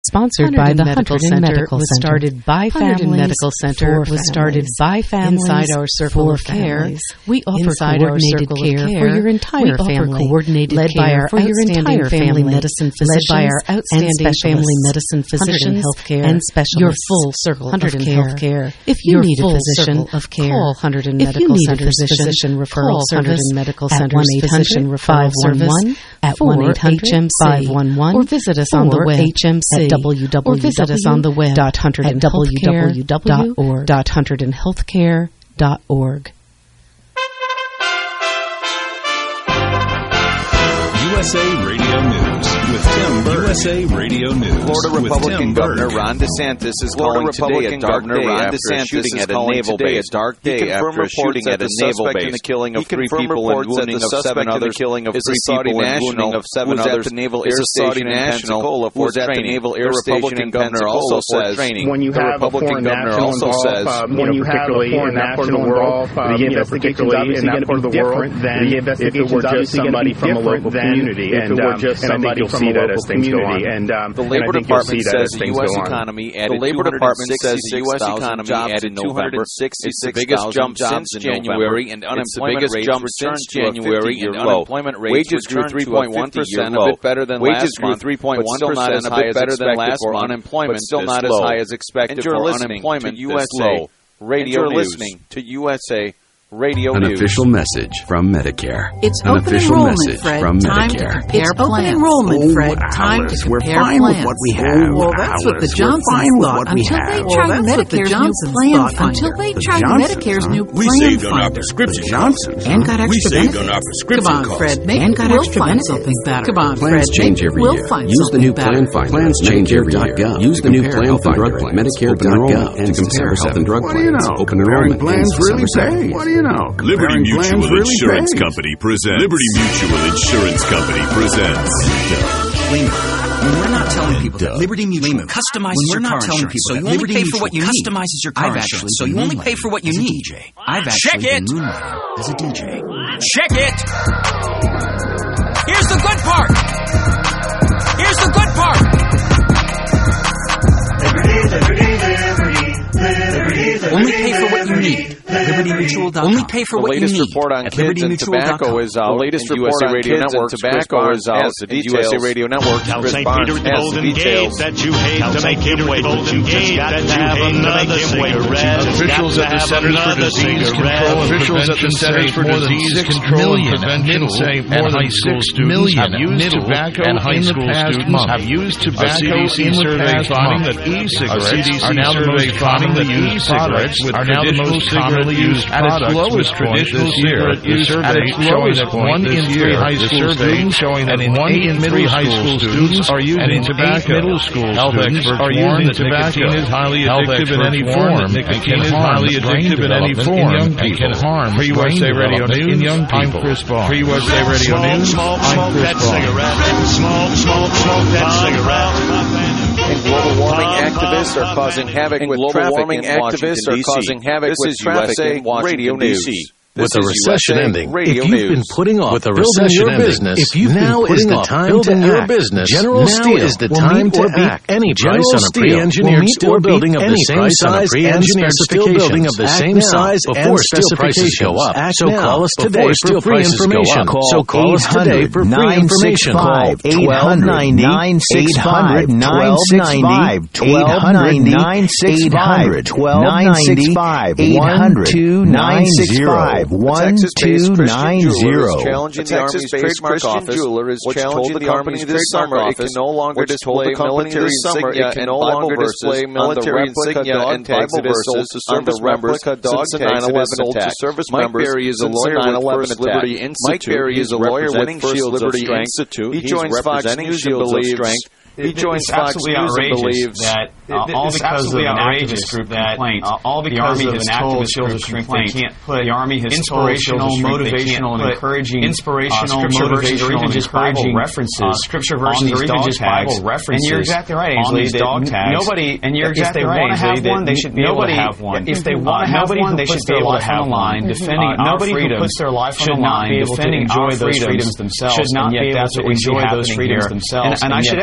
Sponsored by the Hunterdon Medical was Center. Started by Hunterdon families. Medical Center was started by families. Inside our circle of care, we offer inside coordinated our care care for your entire family. Coordinated led care by our for your outstanding entire family family. medicine Led physicians by our outstanding and family medicine physicians healthcare and specialists. Your full circle Hunterdon of care. Healthcare. If you Your need a full physician, circle of care. call Hunterdon If Medical you need Center's a physician referral call service Hunterdon Medical at Center's 1-800-511 physician referral service at 1-800-511 or visit us on the web HMC at www. or visit us on the web at www.hunterdonhealthcare.org. USA Radio News with Tim Berg. USA Radio News. Florida Republican Governor Ron DeSantis is calling today a dark day after a shooting at a naval base. Dark day after a shooting at a naval base. In the killing of 3 people and wounding of 7 others. Killing of 3 people and wounding of 7 others. The naval air station in Pensacola for training. The Republican governor also says when you have a foreign national involved, particularly in that part of the world, the investigations obviously going to be different than if it were just somebody from a local community, and I think you'll see that as things go on. And the Labor Department says the U.S. economy added 266,000 jobs in November. It's the biggest jump since January, and unemployment rate returned to a 50-year low. Wages grew 3.1%, a bit better than last month, but still not as high as expected for unemployment, still not as high as expected for unemployment. USA Radio News. Listening to USA Radio An News. official message from Medicare. It's An open official enrollment, message Fred. from Time Medicare. to compare plans. Open enrollment, Fred. Time to We're compare fine plans. with what we have. Well, that's what the Johnsons thought until they tried Medicare's new plan finder. Until they tried Medicare's new plan saved on our finder. prescription Johnsons. And got We extra saved benefits. on our prescription Come on, costs. Fred. Maybe And got we'll extra find benefits. something better. Come on, Plans Fred. change Maybe every we'll year. find Use the new something plan better. finder. Plans change every year. Use the new plan finder at Medicare.gov and compare health and drug plans. Open enrollment plans really pay. What do you know? Liberty Mutual really Insurance pay. Company presents. Liberty Mutual Insurance Company presents. When we're not telling people that Liberty Mutual customizes your car insurance, so you only pay for what you need. Customizes your car insurance, so you only pay for what you need. I've actually been moonlighting as a DJ. Check it! Here's the good part! Here's the good part! Only pay for what you need. LibertyMutual.com. Only pay for what you need. The latest report on kids and tobacco is out. The latest report on kids and tobacco is out. The USA Radio Network. Tell Chris St. Barnes Peter at the has Golden the Gate details. that you hate to make him wait. Golden Gate that you hate to make him wait. Officials at the Centers for Disease Control and Prevention say more than 6 million middle and high school students have used tobacco in the past month. Have used tobacco in the past month. That e-cigarettes are now the most commonly used products are now the most commonly used products. At its lowest point this year, the survey showing that 1 in 3 high school students showing that 1 in 3 high school students are using tobacco. Middle school students are using tobacco. Nicotine is highly addictive in any form. Nicotine is highly addictive in any form and can harm brain development in young people. I'm Chris Barnes. For USA Radio News, I'm Chris Barnes. Smoke that cigarette. And global warming activists are causing havoc with traffic in Washington, D.C. This is USA Radio News. With the recession ending, Radio if you've been putting off building your business, now is the time to act. General Steel is the time to act. Any price on a pre-engineered steel building of the same size and specifications. Of the same size before steel prices go up. So call us today for free information. So call us today for free information. Call 800-965-1290. 1290. Challenging the Texas-based Christian jeweler is challenging the company this summer. It can no longer display military insignia and no longer display military insignia and Bible verses on the replica dog tags it has sold to service members. Mike Berry is a lawyer with First Liberty Institute. Mike Berry is a lawyer with First Liberty Institute. He joins Fox News and believes. He joins Fox News and believes that all because of an activist group complaint, all because of an activist group complaint, they can't put the Army has inspirational, motivational, and encouraging scripture verses or even just Bible references, scripture verses or even just Bible references. And you're exactly right, Ainsley. Dog tags. Nobody, and you're exactly right, Ainsley. One, they should be able to have one. If they want to have one, they should be able to have one. Defending our freedom, nobody who puts their life on the line, defending our freedoms themselves, should not be able to enjoy those freedoms themselves. And I should add, all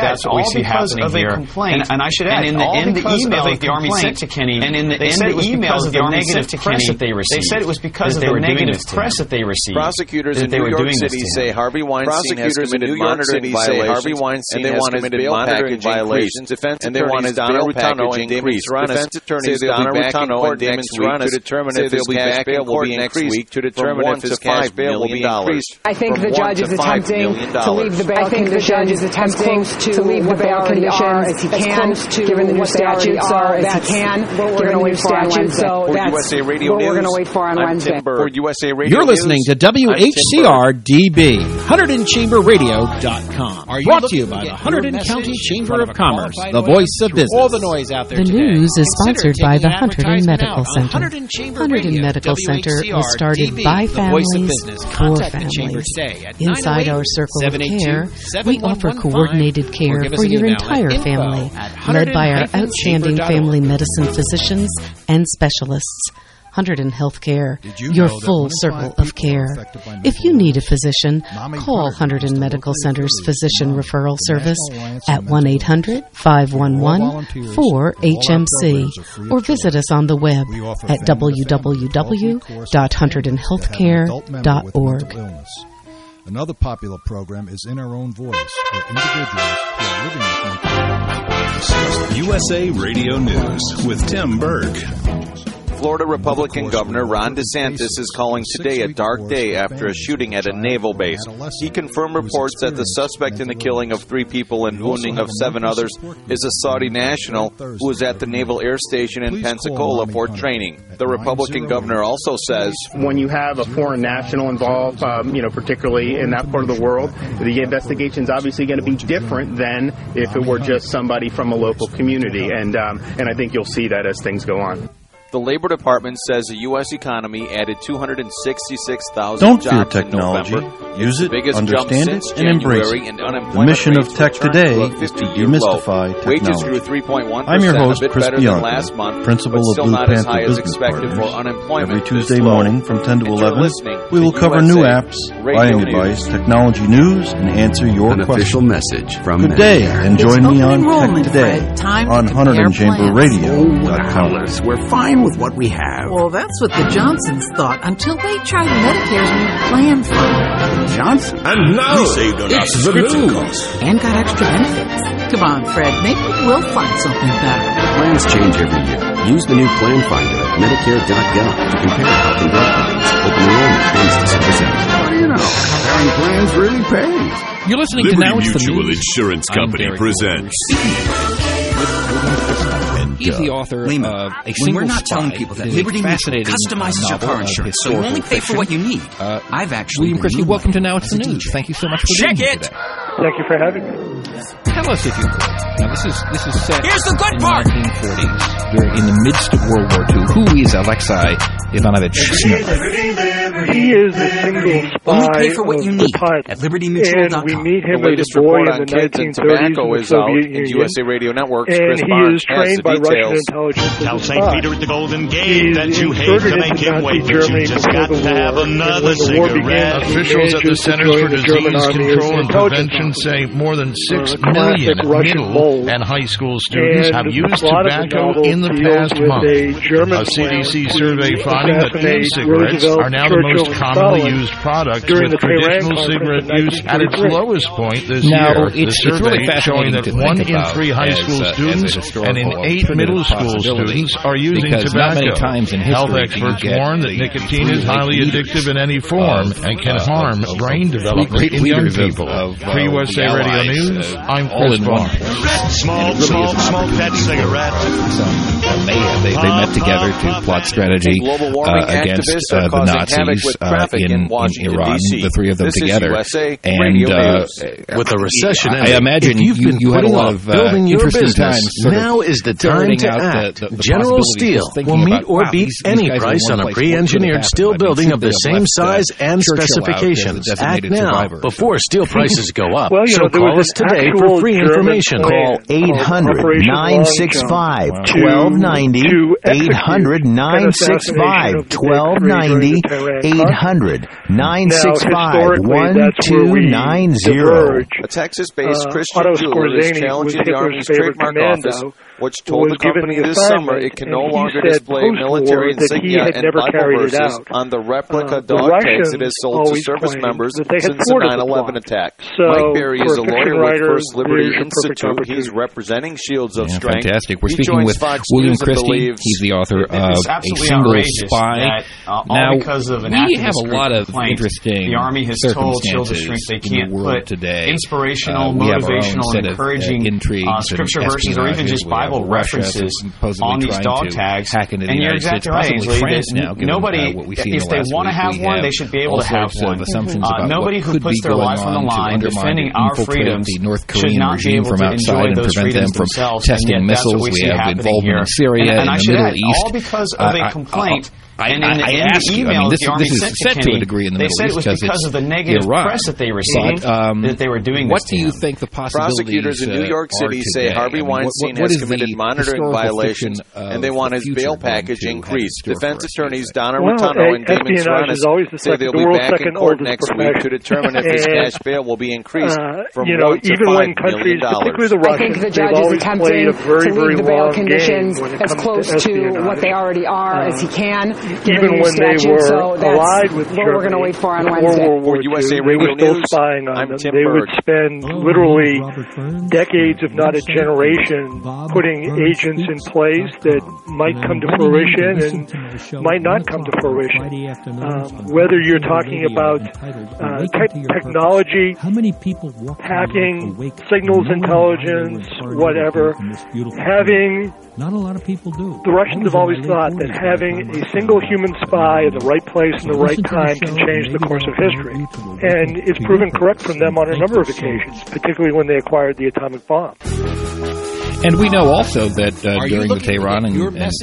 see happening here. And I should add, in the email that the Army sent to Kenney, and in the emails of the negative press that they received, they said it was because of the negative press that they received. Prosecutors in New York City say Harvey Weinstein has committed monitoring violations, and they want his bail package violations. And they want his Donna Rutano and Damon Serrano. Defense attorneys Donna Rutano and Damon Serrano to determine if his cash bail will be next week to determine if his cash bail will be increased. I think the judge is attempting to leave the bail conditions as close to leave the bail conditions as he can, given the new statutes as he can, given the new statutes. So that's what we're going to wait for on Wednesday. For USA Radio You're listening to WHCR-DB, HunterdonChamberRadio.com. Brought to you by the Hunterdon County Chamber of Commerce, the voice of business. All the noise out there today. The news is sponsored by the Hunterdon Medical Center. Hunterdon Medical Center was started by families for families. Inside our circle of care, we offer coordinated care for your entire family, led by our outstanding family medicine physicians and specialists. Hunterdon Healthcare, your full circle of care. If you need a physician, call Hunterdon Medical Center's Physician Referral Service at 1-800-511-4HMC or visit us on the web at www.hunterdonhealthcare.org. Another popular program is In Our Own Voice, where individuals who are living with USA Radio News with Tim Berg. Florida Republican Governor Ron DeSantis is calling today a dark day after a shooting at a naval base. He confirmed reports that the suspect in the killing of 3 people and wounding of 7 others is a Saudi national who was at the Naval Air Station in Pensacola for training. The Republican governor also says, when you have a foreign national involved, particularly in that part of the world, the investigation is obviously going to be different than if it were just somebody from a local community. And I think you'll see that as things go on. The Labor Department says the U.S. economy added 266,000 jobs in November. Use it, understand it, and embrace it. The mission of Tech Today is to demystify technology. Wages grew 3.1%, I'm your host, a bit Chris better Bianco, than last month, principal but of still Blue not as Panther high as Business expected Partners. for unemployment. Every Tuesday morning from 10 to 11, we will cover new apps, buying advice, technology news, and answer your questions. An official message from Good day, and join me on Tech Today on HunterdonChamberRadio.com. We're fine with what we have. Well, that's what the Johnsons thought until they tried Medicare's new plan fund. Johnson? And now we saved on our subscription costs. And got extra benefits. Come on, Fred, maybe we'll find something better. Plans change every year. Use the new Plan Finder at Medicare.gov to compare health and drug plans. Open enrollment ends December 7th. What do you know? Comparing plans really pays. You're listening Liberty to Now It's the Mutual News. Insurance Company presents. He's the author of A Single We're not telling people that Liberty Mutual customizes your car insurance, so you only pay for what you need. I've actually William Christie, welcome to Now It's the News. Thank you so much for being here today. Thank you for having me. Tell us if you would. Now, this is set Here's the good in part. the 1940s, in the midst of World War II. Who is Alexei Ivanovich Smirnov? He is a single spy Only pay for what you of need the Pots, at LibertyMutual.com. and we meet him The as latest a boy report in on the kids and 1930s tobacco in the is out Soviet in Union. USA Radio Network's And Chris he Barnes is trained has the by Russian details. intelligence Tell as a St. spy. Peter at the Golden Gate that you hate inserted to make into him Nazi wait, but Germany you just before got the to have war. another And when the war cigarette. began, he Officials at the manages to Centers join for the German Disease Army Control as and an intelligence Prevention officer. say more than 6 classic million Russian middle mold. and high school students And have used a lot of the tobacco novel in the deals past with month. a German A CDC plan survey to finding that assassinate e-cigarettes Roosevelt, are now the most Churchill, and commonly Stalin used products, during with the Tehran traditional Conference cigarette in use at its 1943. lowest point this Now, year. The it's survey really showing that fascinating to 1 think in about 3 high school as a students historical and in 8 alternative middle school possibility, students are using because tobacco. not many times in Health history do you experts get warn that the nicotine is three highly leaders addictive in any form and can harm brain development great in young leaders people. For USA the Radio Allies, News, I'm all Chris in one. Barnes. Smoke that cigarette. They met together to plot strategy against the Nazis in Iran, the three of them together. And with the recession, I imagine you had a lot of interesting times. Now is the time to act. General Steel will meet or beat any price on a pre-engineered steel building of the same size and specifications. Act now before steel prices go up. Well, So call us today for free information. Call 800-965-1290, 800-965-1290. 865-1290, 800-965-1290. A Texas-based Christian jeweler is challenging the Army's trademark office, which told the company this summer it can no longer display military insignia and Bible verses on the replica dog tags it has sold to service members since the 9/11 attack. Mike Berry is a lawyer with First Liberty Institute. He's representing Shields of Strength. Fantastic. We're speaking with William Christie. He's the author of A Single Spy. Now, we have a lot of interesting the Army has told Shields of Strength they can't put today. Inspirational, motivational, and encouraging scripture verses or even just Bible references on these dog tags. And you're exactly right, Ainsley. Nobody, if they want to have one, they should be able to have one. Nobody who puts their life on the line defending our freedoms should not be able to enjoy those freedoms themselves. Testing missiles. We have involvement in Syria and the Middle East. All because of a complaint. I ask you, this is set to a degree in the Middle East because it was because of the negative press that they received that they were doing this. What do you think the possibilities Prosecutors in New York City say Harvey Weinstein has committed monitoring violations and they want his bail package increased. Defense attorneys Donna Rotano and Damon Saranis say they'll be back in court next week to determine if his cash bail will be increased from $1 to $5 million. I think the judge is attempting to leave the bail conditions as close to what they already are as he can. Even when they were allied with Germany, we're going to wait for on Wednesday. For USA Radio News, spying on them. Tim They Berg. would spend literally decades, if not a generation, putting agents in place that might come to fruition and might not come to fruition. Whether you're talking about technology, hacking, signals intelligence, whatever, having... Not a lot of people do. The Russians have always thought that having a single human spy in the right place and the right time can change the course of history. And it's proven correct from them on a number of occasions, particularly when they acquired the atomic bomb. And we know also that during the Tehran and perhaps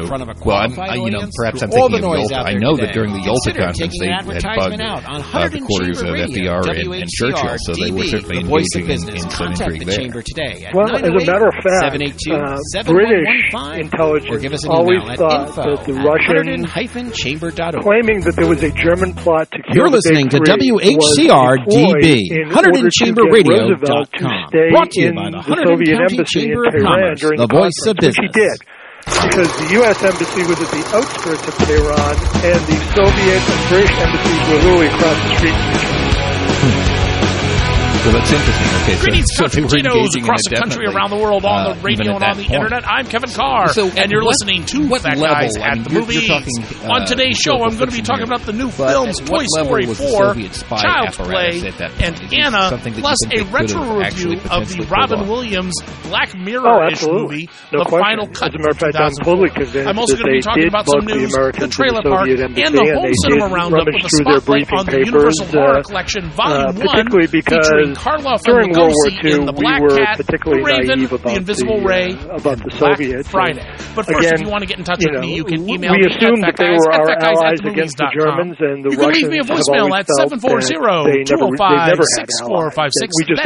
I'm thinking of Yalta. I know that during the Yalta conference they had bugged the quarters of FDR and Churchill, so they were certainly engaging in some intrigue there. Well, as a matter of fact, British intelligence always thought that the Russians, claiming that there was a German plot to kill You're listening to WHCR-DB, 100chamberradio.com, brought to you by the 100 County Chamber of Commerce, the voice of business. He did, because the U.S. Embassy was at the outskirts of Tehran, and the Soviet and British embassies were literally across the street from each other. Well, that's interesting. Okay, greetings, Constantinos, across the country, around the world, on the radio and on the internet. I'm Kevin Carr, and you're listening to Fat Guys at the Movies. On today's show, I'm going to be talking about the new films Toy Story 4, Child's Play, and Anna, plus a retro review of the Robin Williams Black Mirror-ish movie, The Final Cut. As a matter of fact, I'm totally convinced I'm also going to be talking about some news, the Trailer Park, and the Home Cinema Roundup with a spotlight on the Universal Horror Collection Volume 1, featuring Karloff and Lugosi in The Black Cat, The Raven, The Invisible Ray, about the Black Soviets. Friday. But first, if you want to get in touch with me, you can email we me assumed at that they were our allies fatguys@movies.com. against the Germans, and the you can leave Russians me a voicemail at 740-205-6456.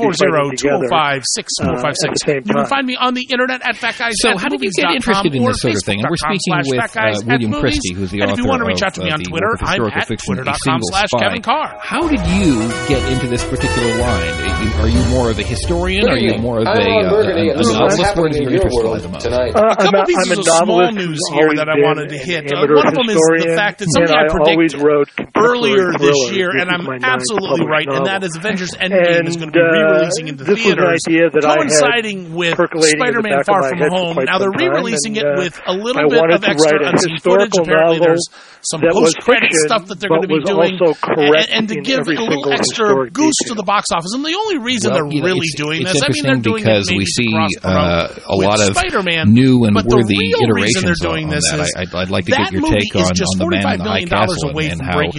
That's 740-205-6456. You can find me on the internet at fatguys@movies.com. So how did you get interested in this sort of thing? And we're speaking with William Christie, who's the author of if you want to reach out to me on Twitter, I'm at twitter.com/Kevin Carr. How did you get into this particular line? Are you more of a historian? Are you more of a novelist? What is your interest tonight? A couple pieces of small news here that I wanted to hit. One of them is the fact that something I predicted earlier this year, and I'm absolutely right, and that is Avengers Endgame is going to be re-releasing into theaters, coinciding with Spider-Man Far From Home. Now they're re-releasing it with a little bit of extra unseen footage. Apparently there's some post-credit stuff that they're going to be doing, and to give a little extra goose to the box office. And the only reason they're really doing this, I mean, they're doing it because we see a lot of new and worthy iterations on that. I'd like to get your take on the Man in the High Castle and how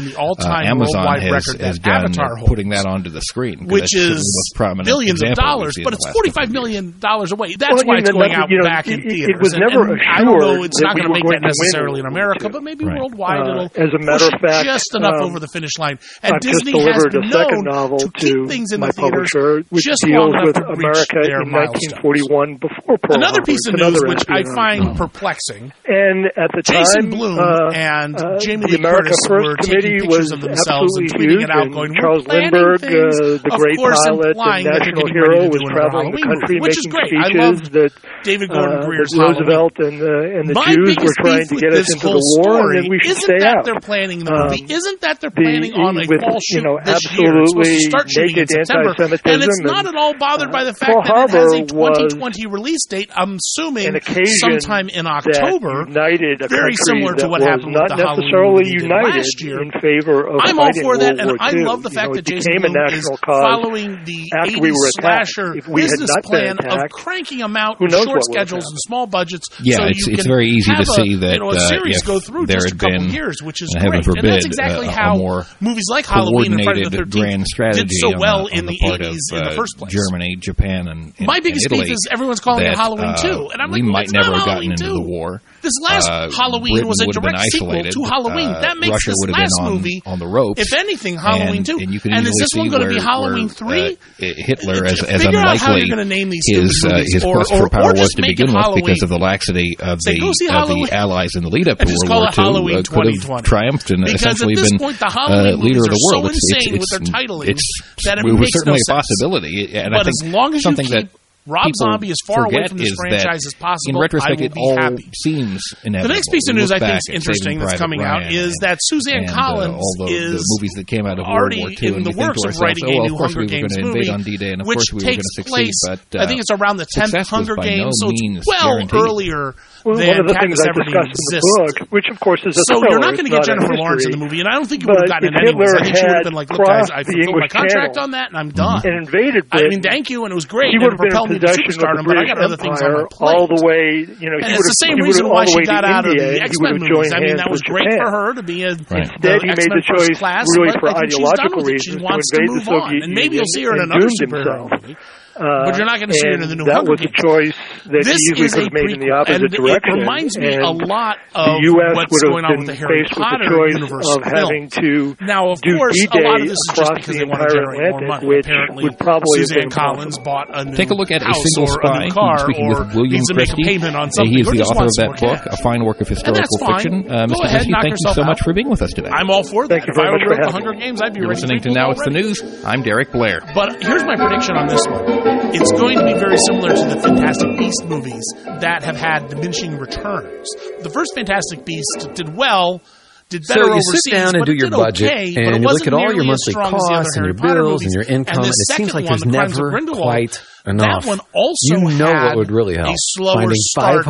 the all-time Amazon worldwide record that Avatar holds. Putting that onto the screen. Which is billions of dollars, but it's $45 million away. That's why it's going out back in theaters. It was never assured I don't know, it's not going to make that necessarily in America, but maybe worldwide it'll as a matter of fact, just enough over the finish line. And I've Disney just has delivered been a second known novel to keep things in the theaters which just deals long enough with to America reach their in 1941 before Pearl Another Harbor. piece of news which I find perplexing. And at the Jason time, Blum and Jamie Lee the America Curtis First were Committee taking pictures was of themselves and tweeting it out, going, Charles Lindbergh, the great pilot and national hero, was traveling the country making speeches that David Gordon Greer's Roosevelt and the Jews were trying to get us into the war, and then we should stay out. They're planning the movie. Isn't that they're planning on a fall shoot this year? It's supposed to absolutely start shooting in naked September, anti-Semitism, and it's not at all bothered by the fact Pearl that it has a Harbor 2020 release date. I'm assuming an occasion sometime in October. United a very similar to what happened with the necessarily Halloween united last year. In favor of I'm all for that, and World War I II. love the fact that Jason became a Blum national is cause following the after 80s we were attacked. slasher If we had business not been plan of attacked, cranking them out who in knows short what would schedules happen. and small budgets. Yeah, so it's very easy to see that a series if go through there just had a couple been, years, which is heaven great. forbid, And that's exactly how more movies like Halloween and Friday the 13th grand strategy did so well on in the part 80s of, in the first place. Germany, Japan, and my biggest Italy, beef is everyone's calling it Halloween 2, and I'm like, we might it's never not have gotten Halloween into 2. the war. This last Halloween was a direct sequel to Halloween. That makes Russia this last movie, on the ropes, if anything, Halloween 2. And you can is this one going to be Halloween 3? Hitler, as Figure out how you're unlikely going to name these his quest for power was to begin with, because of the laxity of the Allies in the lead-up to World War II, could have triumphed and essentially been leader of the world. It was certainly a possibility, and I think as long as something that Rob Zombie as far away from this franchise as possible, in retrospect, I will be happy. Seems inevitable. The next piece of news I think is interesting that's coming out is that Suzanne Collins is the movies that came out of already World War II, in the works of writing a new Hunger Games movie, which takes place, I think it's around the 10th Hunger Games, so it's well earlier than one of the things I Katniss discussed in the book, which of course is a so thriller, you're not going to get Jennifer Lawrence in the movie, and I don't think you would have gotten it anyways. I think she would have been like, look guys, I fulfilled my contract on that, and I'm done. And invaded I mean, thank you, and it was great, and it propelled me to superstardom, but I got other things on my plate. All the way, and it's the same reason why she got out of the X-Men movies. I mean, that was great for her to be in Instead, he made the choice really for ideological She reasons wants to to invade the move on, Soviet and maybe Union you'll see her in and another doomed superhero himself. movie. But you're not going to see her in the new that Hunger was a Games. choice that This he easily is could have made in the opposite direction. It reminds me a lot of the U.S. what's would have going on been with the Harry faced Potter with the choice universe of having to now, of do course, D-Day a lot of this is just across because the they want to entire generate more Atlantic, money. which Apparently, would probably Suzanne have been Collins bought a new Take a look at A house Single or Spy. a new car Speaking or with William needs to make a Christie, payment on something. he is or the just author wants of that more book, cash. a fine work of historical fiction. Mr. Christie, thank you so much for being with us today. I'm all for that. Thank you If I very much were for the having Hunger me. Games, I'd be You're listening to Now It's the News. I'm Derek Blair. But here's my prediction on this one. It's going to be very similar to the Fantastic Beast movies that have had diminishing returns. The first Fantastic Beast did well, did better overseas. So you sit down and do your budget, okay, and you look at all your monthly costs and your bills and your income, and it seems like there's never quite enough. That one also you know what would really help? Finding $500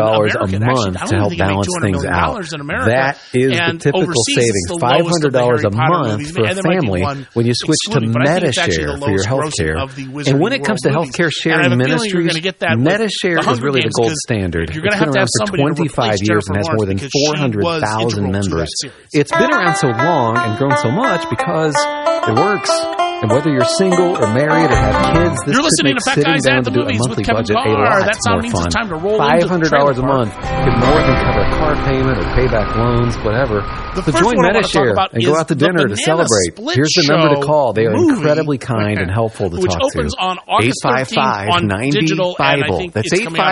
a month to help balance things out. That is the typical savings. $500 a month for a family when you switch to Medi-Share for your health care. And when it comes to healthcare sharing ministries, Medi-Share is really the gold standard. It's been around for 25 years and has more than 400,000 members. It's been around so long and grown so much because it works. And whether you're single or married or have kids, this could make sitting down to do a monthly budget a lot more fun. $500 a month could more than cover a car payment or pay back loans, whatever. So join Medi-Share and go out to dinner to celebrate. Here's the number to call. They are incredibly kind and helpful to talk to. 855-90-BIBLE. That's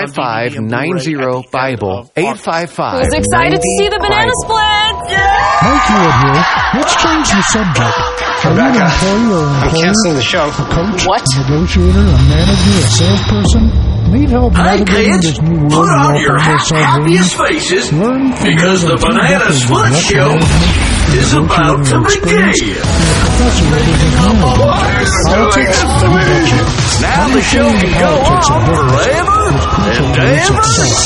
855-90-BIBLE. 855-90-BIBLE. Who's excited to see the banana split? Mike Hewitt here. Let's change the subject. Are you an employee or I'm canceling the show. A coach, what? A negotiator, a manager, a salesperson? Need help navigating this new world? Put on your happiest faces because the Banana Split Show is about to begin. Now the show can go on forever and ever.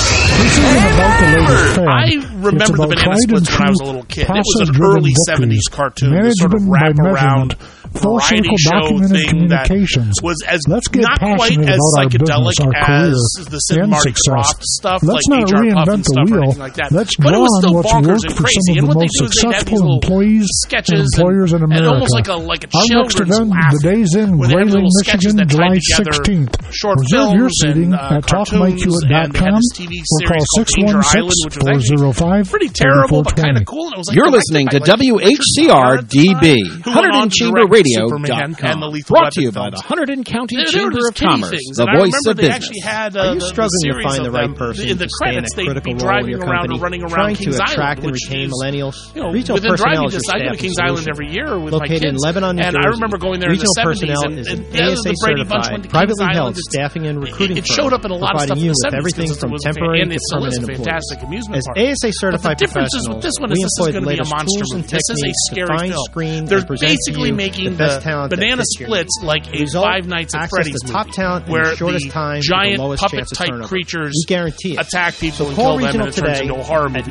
I remember the Banana Splits when I was a little kid. It was an early 70s cartoon, the sort of wrap-around variety show thing that was as not quite as psychedelic as the Sid and Marty Krofft stuff, like HR Puff and stuff or anything like that. But it was still bonkers and crazy. And what they do is they have these little sketches and almost like a children's laugh, where they have little sketches that tie together short films and cartoons, and they had this TV series called Danger Island, which was actually pretty terrible but kind of cool. And it was You're listening to WHCR-DB, Hunterdon Chamber Radio.com, brought to you by the Hunterdon County Chamber of Commerce, the voice of business. Are you struggling to find the right person to stand a critical role in your company, trying to attract and retain millennials? Retail personnel is your I go to Kings Island every year with my kids. Located in Lebanon, New Jersey. And I remember going there in the 70s. And ASA certified, privately held staffing and recruiting firm. It showed up in a lot of stuff in the 70s. Everything from temporary to permanent employees. As ASA certified professionals, we employ the latest tools and techniques to find, screen, and present to you the best talent. Banana Splits like a Five Nights at Freddy's movie, top talent in where the shortest time, giant the lowest chance of puppet-type creatures attack people and kill them, and it turns into a horror movie. At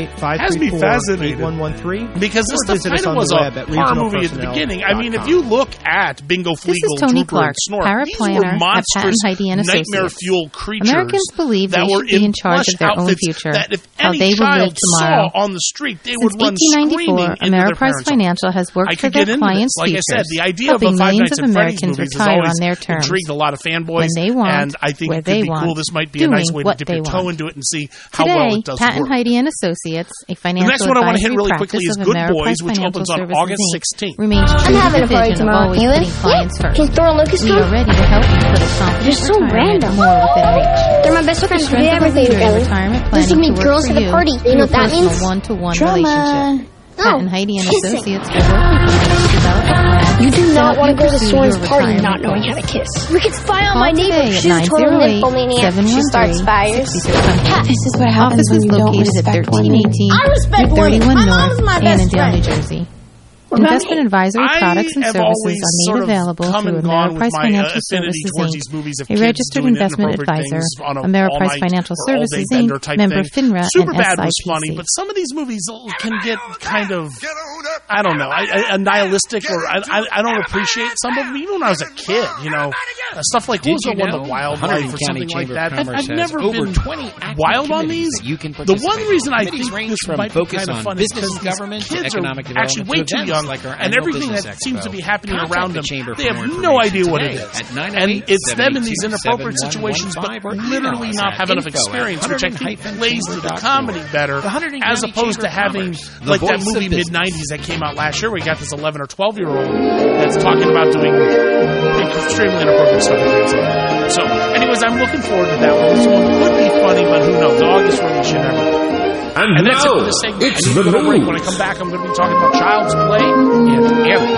908-534-8113. Because this stuff kind of was a horror movie at the beginning. I mean, if you look at Bingo Fleagle, Drooper, and Snort, these were monstrous, nightmare-fueled creatures Americans believe they should be in charge of their own future, that if how any they will live child tomorrow. saw on the street, they Since would run screaming 1894, Ameriprise Financial has worked for their clients' like futures, I said, the idea of helping a Five millions Nights of at Freddy's Americans movies retire has on their terms. intrigued a lot of fanboys, when they want, and I think where it could they be want, cool. This might be a nice way to dip your toe into it and see how well it does Pat and work. Heidi and Associates, a financial The next one I want to hit really practice quickly is of Good Ameriprise Boys, which Financial opens on Services, August Inc. 16th. Remains true to the vision of always putting clients first. Can Thor and Lucas We are ready to help you put a confident They're so retirement random. more within reach. They're my best friends. We do everything together. Let's meet girls at the party. You know what that means? One-to-one Drama. relationship. Pat and Heidi and Kissing. Associates will work with you to develop a plan. You do not want to go to pursue Soren's your party retirement not knowing how to kiss. We could spy on Call my neighbor. today She's a at total nymphomaniac. She starts fires. 908-713-6600. Pat, this is what happens Office when is you don't located at respect women. 1318 I respect Route 31 women. My North, mom's my best Annandale, friend. New Jersey. What about Investment me? advisory products and have services always are sort made of available come through and gone with Ameriprise my Financial affinity Services towards Inc., these movies of a kids registered doing investment inappropriate advisor, things on a Ameriprise all-night Financial or all-day Services bender Inc., type member thing. FINRA Superbad and was SIPC. funny, but some of these movies can get kind of, I don't know, nihilistic, or I don't appreciate some of them. Even when I was a kid, you know, stuff like, what was the one, The Wildlife or something like that. I've never been wild on these. The one reason I think this might be kind of fun is because kids are actually way too young, and everything that seems to be happening around them, they have no idea what it is. And it's them in these inappropriate situations, but literally not have enough experience, which I think plays to the comedy better, as opposed to having like that movie mid-90s that came out last year where you got this 11 or 12-year-old that's talking about doing extremely inappropriate stuff with kids. So, anyways, I'm looking forward to that one. This one could be funny, but who knows? August release, you never know. And that's it for this segment. It's I need to go to break. When I come back, I'm going to be talking about Child's Play and Alien.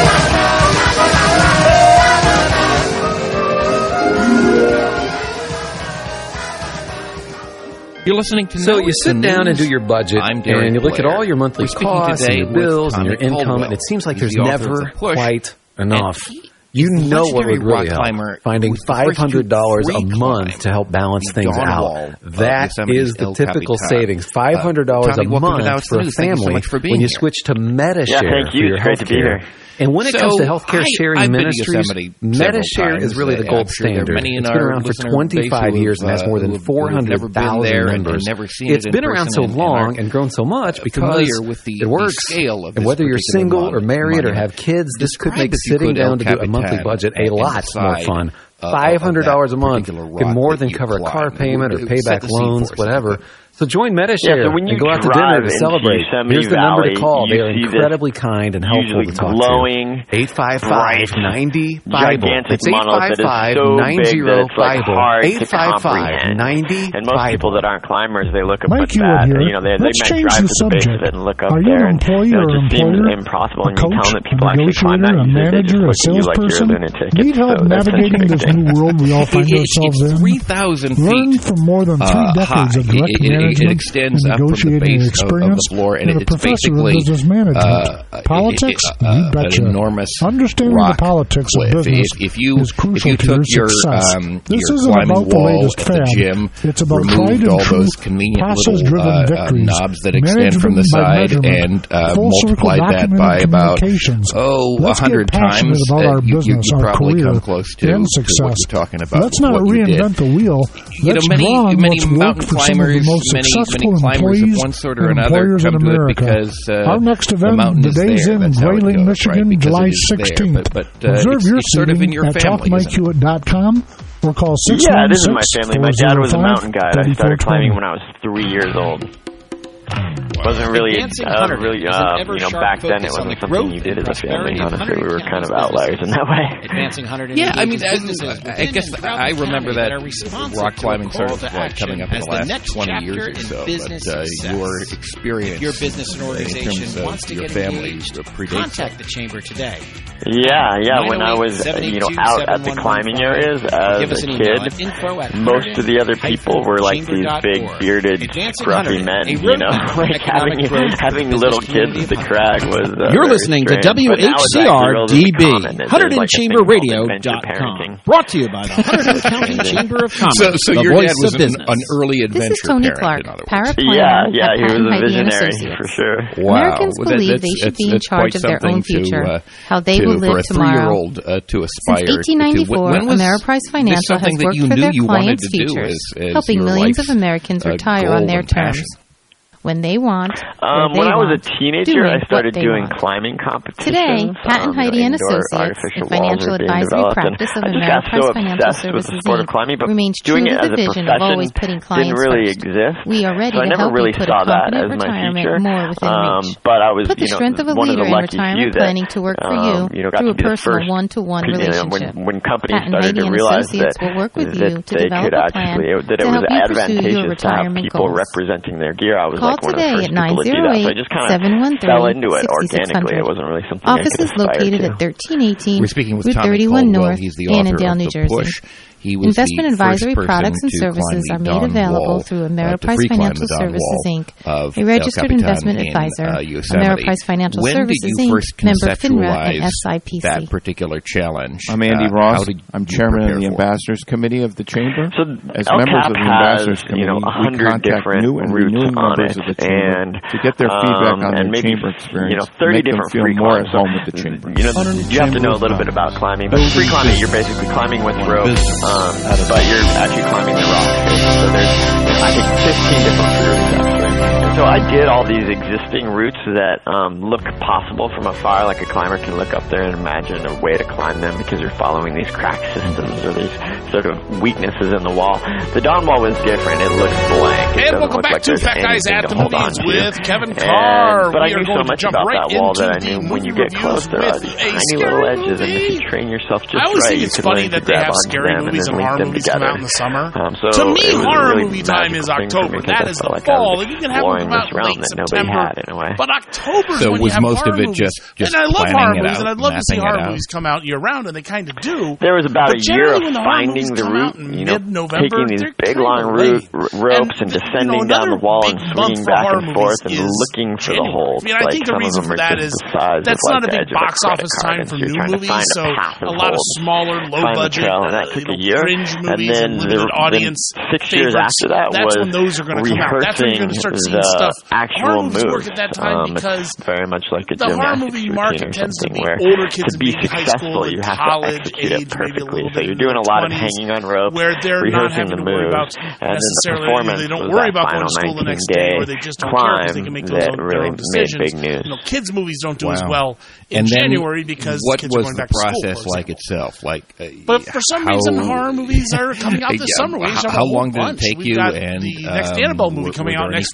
You're listening to So you sit down and do your budget, and you look at all your monthly costs and your bills and your income, and it seems like there's never quite enough. You know what would really help. Finding $500 a month to help balance things out. That is the typical savings. $500 a month for a family when you switch to Medishare for your health care. And when it comes to healthcare sharing ministries, Medishare is really the gold standard. It's been around for 25 years and has more than 400,000 members. It's been around so long and grown so much because it works. And whether you're single or married or have kids, this could make sitting down to do a monthly budget a lot more fun. $500 a month can more than cover a car payment or pay back loans, whatever. So join Medishare and go out to dinner to celebrate. Here's the number to call. They are incredibly kind and helpful to talk to. 855-90-BIBLE. It's 855-90-BIBLE. 855-90-BIBLE. And most people that aren't climbers, they look up Mike at that. Here. You know, they might change drive the to the base subject. of it and look up Are you there. an employee And, or it just seems employer? impossible. A And you tell coach, them that people actually climb that a easily. They manager, just a look at you like you're a salesperson? lunatic. Need help navigating this new world we all find ourselves in? 3,000 feet. Learn from more than 3 decades of direct management management, it extends up from the base of the floor, and it's basically business management. Politics, you betcha. An enormous Understanding rock the politics of business is crucial to your success. This isn't about the latest fad. Gym, it's about removed all those convenient little knobs that extend from the side and multiplied that by about 100 times. You probably come close to what you're talking about. Let's not reinvent the wheel. Let's draw on what's worked for some of the most successful employees of one sort or and another employers in America. Our next event, the Days in Grayling, Michigan, July 16th. Reserve your seating at talkmikehewitt.com or call 616-405-3405. Yeah, this is my family. My dad was a mountain guide. I started climbing when I was 3 years old. Wasn't really, back then it wasn't something you did as a family. Honestly, we were kind of outliers in that way. Yeah, I mean, I guess I remember that rock climbing sort of coming up in the last 20 years or so. But your experience, your business and organization wants to your get family engaged, predates contact the chamber today. Yeah. When I was, out at the climbing areas as a kid, most of the other people were like these big bearded, scruffy men. Having little kids at the crag was. You're listening to WHCR DB, HuntertonChamberRadio.com. Brought to you by the Hunterdon County Chamber of Commerce. So your dad was an early adventure. This is Tony Clark, paraplanner. He was a visionary for sure. Wow. Americans believe they should be in charge of their own future, how they will live tomorrow. To aspire Since 1894, Ameriprise Financial has worked for their clients' futures, helping millions of Americans retire on their terms. When they want, when I was a teenager, I started doing climbing competitions. Today, Pat and Heidi and Associates, the financial advisory practice of Ameriprise Financial Services Inc., remains true to the vision of always putting clients first. We are ready to help you put a confident retirement more within reach. Put the strength of a leader in retirement planning to work for you through a personal one-to-one relationship. Pat and Heidi and Associates will work with you to develop a plan to help you pursue your retirement goals. Representing their gear, I was Call today at 908-713-6600. Offices located at 1318 Route 31 North, Annandale, New Jersey. Investment advisory products and services are made available through Ameriprise Financial Services, Inc., a registered investment advisor. Ameriprise Financial Services, Inc., member FINRA and SIPC. That particular challenge. I'm Andy Ross. I'm chairman of the Ambassadors Committee of the Chamber. So as members of the Ambassadors Committee, we contact new and renewing members of the Chamber to get their feedback on their Chamber experience, 30 make them feel more at home with the Chamber. You have to know a little bit about climbing, but free climbing, you're basically climbing with ropes. But you're actually climbing the rock face. So there's, I think, 15 different routes actually. And so I did all these existing routes that look possible from afar, like a climber can look up there and imagine a way to climb them because you're following these crack systems or these sort of weaknesses in the wall. The Dawn Wall was different. It looks blank. And welcome back to Fat Guys at the Movies with Kevin Carr. But I knew so much about that wall that I knew when you get close, there are these tiny little edges, and if you train yourself just right, you can learn to grab onto them and then link them together. Come out in the summer. To me, horror movie time is October. That is the fall. And you can have them come out late September. But October is when you have horror movies. And I love horror movies, and I'd love to see horror movies come out year-round, and they kind of do. There was about a year of finding the route, taking these big, long ropes and descending down the wall and swinging back and forth and looking for the holes. I mean, I think the reason for that is that's not a big box office time for new movies, so a lot of smaller, low-budget, fringe movies. And then limited audience 6 years after that that's was when those are going to come out. That's when you're going to start seeing stuff. Actual movies work at that time because very much like a the horror movie market tends to be older kids to be in high school you and have college to execute age, it perfectly. maybe a little so bit you're doing a lot of 20s, hanging on ropes, where they're not having the to worry about necessarily they don't worry about going to school the next day, or they just don't care because they can make their own decisions. Kids movies don't do as well in January because kids are going back to school. What was the process like itself? But for some reason, horror movies are coming out this summer. How long did it take you? And the next Annabelle movie coming out next week. Another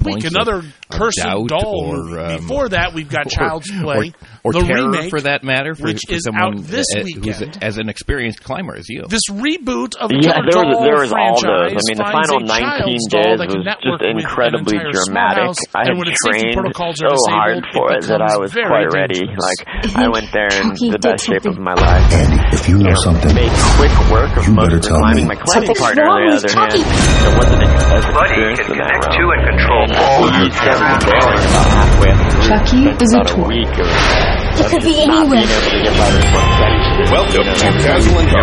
other cursed doll movie. Before that, we've got Child's Play. Or the Terror, remake, for that matter, which is someone out this weekend. Who's as an experienced climber as you. This reboot of there was all franchise those. I mean, the final 19 days was just incredibly dramatic. I had trained so hard for it that I was quite ready. Like, I went there in the best shape of my life. And if you know something, made quick work of most of the climbing. My climbing partner, on the other hand, there wasn't as experienced in that route. To and control He started bailing about halfway through. Chucky is a toy. It could be anywhere. Welcome to Castle and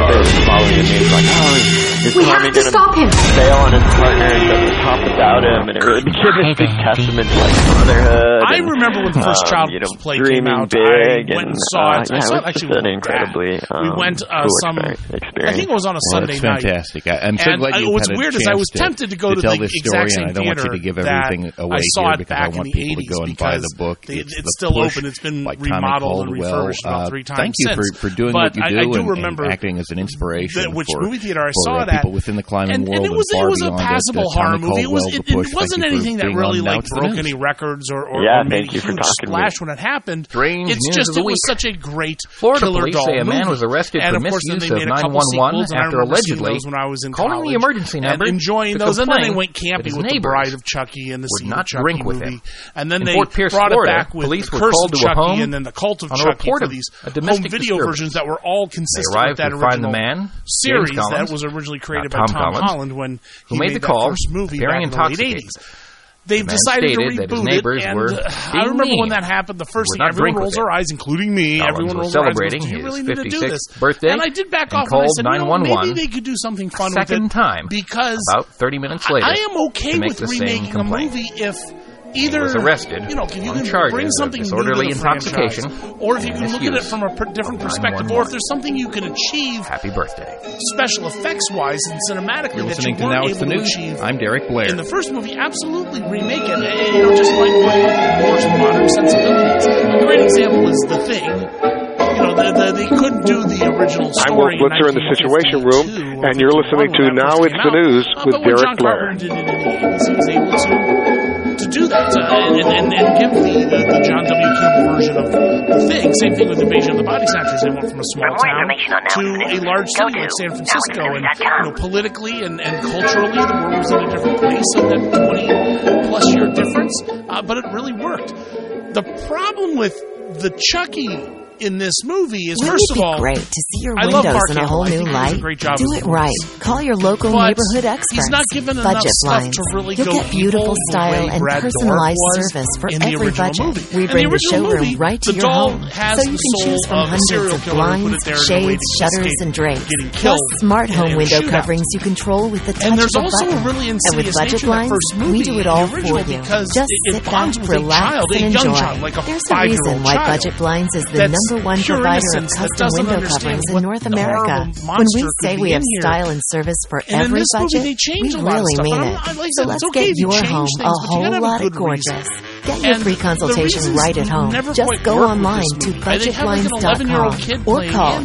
We have to stop him. Fail on his partner and doesn't top without him, and it really became this big testament to like motherhood. I remember when the first Child's Play came out. I went and saw it. I saw it actually with incredibly we went I think it was on a Sunday night. Fantastic. I'm so glad you what's weird is I was tempted to go to the exact same theater that I saw it back in the 80s because it's still open. It's been remodeled and refurbished about 3 times since. Thank you for doing what you do and acting as an inspiration which movie theater I saw it at. People within the climbing world, and it was a passable horror movie. It wasn't anything that really like broke any records or made a huge splash when it happened. It's just it was such a great killer doll movie. A man was arrested for misuse of 911 after allegedly calling the emergency number and enjoying those. And then they went camping with the Bride of Chucky and the Seed of Chucky movie. And then they brought it back with the Curse of Chucky and then the Cult of Chucky for these home video versions that were all consistent with that original series that was originally created by Tom Holland when he made that first movie back in the late 80s. They've decided to reboot it, and I remember when that happened, the first thing, everyone rolls their eyes, including me, everyone rolls their eyes and goes, do you really need to do this? Birthday, and I did back off and I said, maybe they could do something fun with it. Because about 30 minutes later, I am okay with remaking a movie if either was arrested, you can bring something disorderly new to the intoxication, or if you can look at it from a different perspective, or if there's something you can achieve. Happy birthday! Special effects wise and cinematically You're that you weren't able to achieve. I'm Derek Blair. In the first movie, absolutely remake it. Just like more modern sensibilities. A great example is The Thing. They couldn't do the original story. I'm Wolf Blitzer in the Situation Room, and you're listening to Now It's the News with Derek Blair. He was able to do that and give the John W. Campbell version of The Thing. Same thing with Invasion of the Body Snatchers. They went from a small town to a large city like San Francisco, and politically and culturally, the world was in a different place in that 20-plus year difference. But it really worked. The problem with the Chucky in this movie is, Wouldn't first it of all, be great to see your windows in a whole new light? Do it right. Call your local neighborhood experts. He's not given enough stuff to really You'll get beautiful style and personalized service for every budget. We bring the showroom right to your home, so you can choose from hundreds of blinds, shades, shutters, and drapes. Plus smart home window coverings you control with the touch of a button. And with Budget Blinds, we do it all for you. Just sit back, relax, and enjoy. There's a reason why Budget Blinds is the #1 provider of custom window coverings in North America. When we say we have style and service for every budget, we really mean it. So let's get your home a whole lot of gorgeous. Get your free consultation right at home. Just go online to budgetblinds.com or call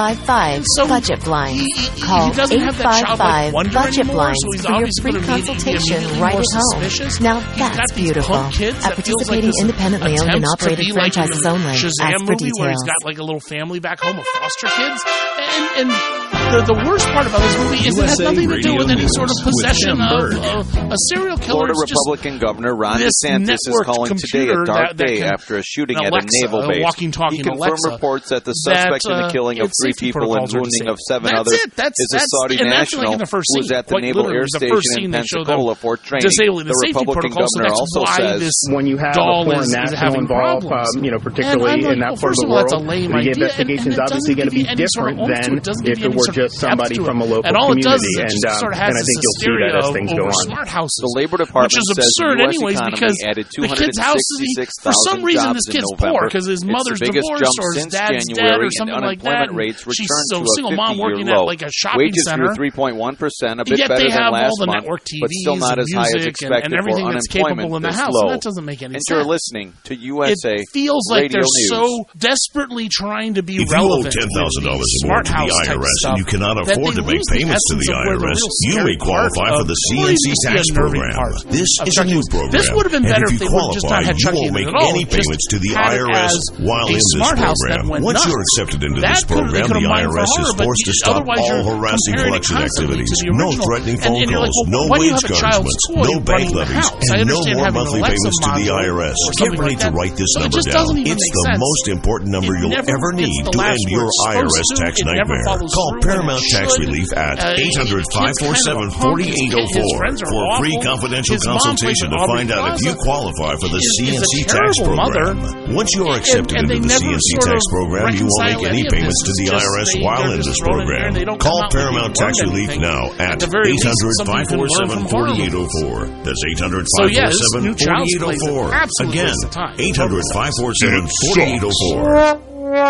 855-BUDGET-BLINDS. Call 855-BUDGET-BLINDS for your free consultation right at home. Now that's beautiful. At participating independently owned and operated franchises only. Ask for details. He's got like a little family back home of foster kids, and the worst part about this movie is it has nothing to do with any sort of possession of a serial killer. Florida Republican Governor Ron DeSantis is calling today a dark day after a shooting at a naval base. He confirmed reports that the suspect in the killing of 3 people and wounding of 7 others is a Saudi national who was at the Naval Air Station in Pensacola, Fort Train. The Republican governor also says when you have a foreign national involved, particularly in that part of the world, the investigation is obviously going to be different than if it were just somebody from a local community, and I think you'll see that as things go on. The Labor Department says the U.S. economy added 266,000 for some reason jobs this kid's in November. poor because his mother's divorced or his dad's dead or something like that. She's a single mom working at like a shopping center. Wages grew 3.1%, a bit better than last month, but still not as high as expected for unemployment is low. That doesn't make any sense. And you're listening to USA It feels like they're so desperately trying to be relevant. If you owe $10,000 or more to the IRS and you cannot afford to make payments to the IRS, you may qualify for the CNC tax program. This is a new program. This would have been better if they would just not had Chucky you won't make any payments to the IRS while in this program. Once you're accepted into this program, the IRS is forced to stop all harassing collection activities. No threatening phone calls, no wage garnishments, no bank levies, and no more monthly payments to the IRS. Get ready to write this number down. It's the most important number you'll ever need to end your IRS tax nightmare. Call Paramount Tax Relief at 800-547-4804 for a free confidential consultation to find out if you qualify for the CNC tax program. Once you are accepted into the CNC tax program, you won't make any payments to the IRS while in this program. Call Paramount Tax Relief now at 800-547-4804. That's 800-547-4804. Again, 800-547-4804.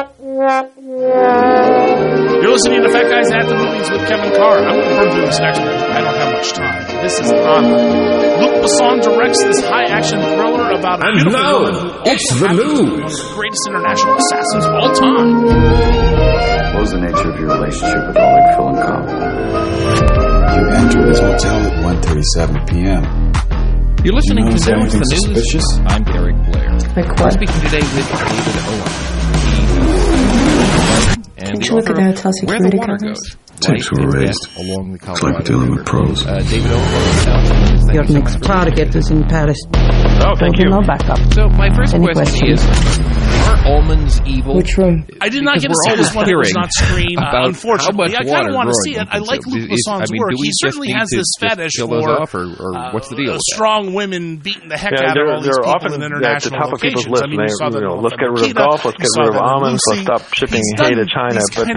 You're listening to Fat Guys at the Movies with Kevin Carr. I'm going to burn through this next one. I don't have much time. This is Anna. Luc Besson directs this high-action thriller about a beautiful woman who it's the news. One of the greatest international assassins of all time. What was the nature of your relationship with Oleg Filenkov? You entered his hotel at 1:37 p.m. You're listening to the News. Suspicious? I'm Eric Blair. We're speaking today with David Owen. And can't you look at the hotel security cameras? Tapes were raised. Along the it's like dealing with pros. David Owen. Your next target is in Paris. Oh, thank you. No backup. So my first question is, are almonds evil? Which room? I did not get to see this one. It was not screened. Unfortunately, I kind of want to see it. I like Luc Besson's work. He certainly has this fetish for what's the deal? Strong women beating the heck out of all these people in international locations. I mean, you saw that. Let's get rid of golf. Let's get rid of almonds. Let's stop shipping hay to China. But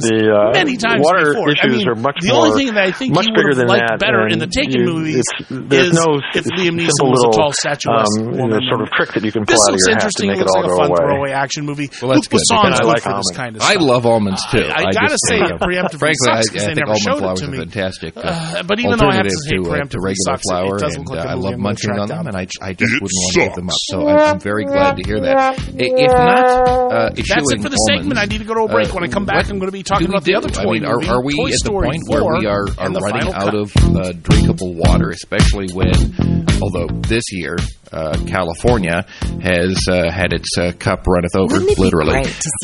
the water issues are much the only thing that I think he would have liked better in the Taken movies is if Liam Neeson was a tall, statuesque woman. Sort of trick that you can pull out of your hat to make it all go away. Throwaway action movie. Luc Besson's good for this kind of stuff. I love almonds too. I gotta say it preemptively sucks because they never showed it to me. Fantastic. But even though I have to say preemptively regular sucks, flour, it doesn't look like I love munching on them, and I just wouldn't want to give them up. So I'm very glad to hear that. If not, that's it for the segment. I need to go to a break. When I come back, I'm going to be talking about the other toy movie. Are we at the point where we are running out of drinkable water, especially when, although this year California has had its cup runneth over, literally.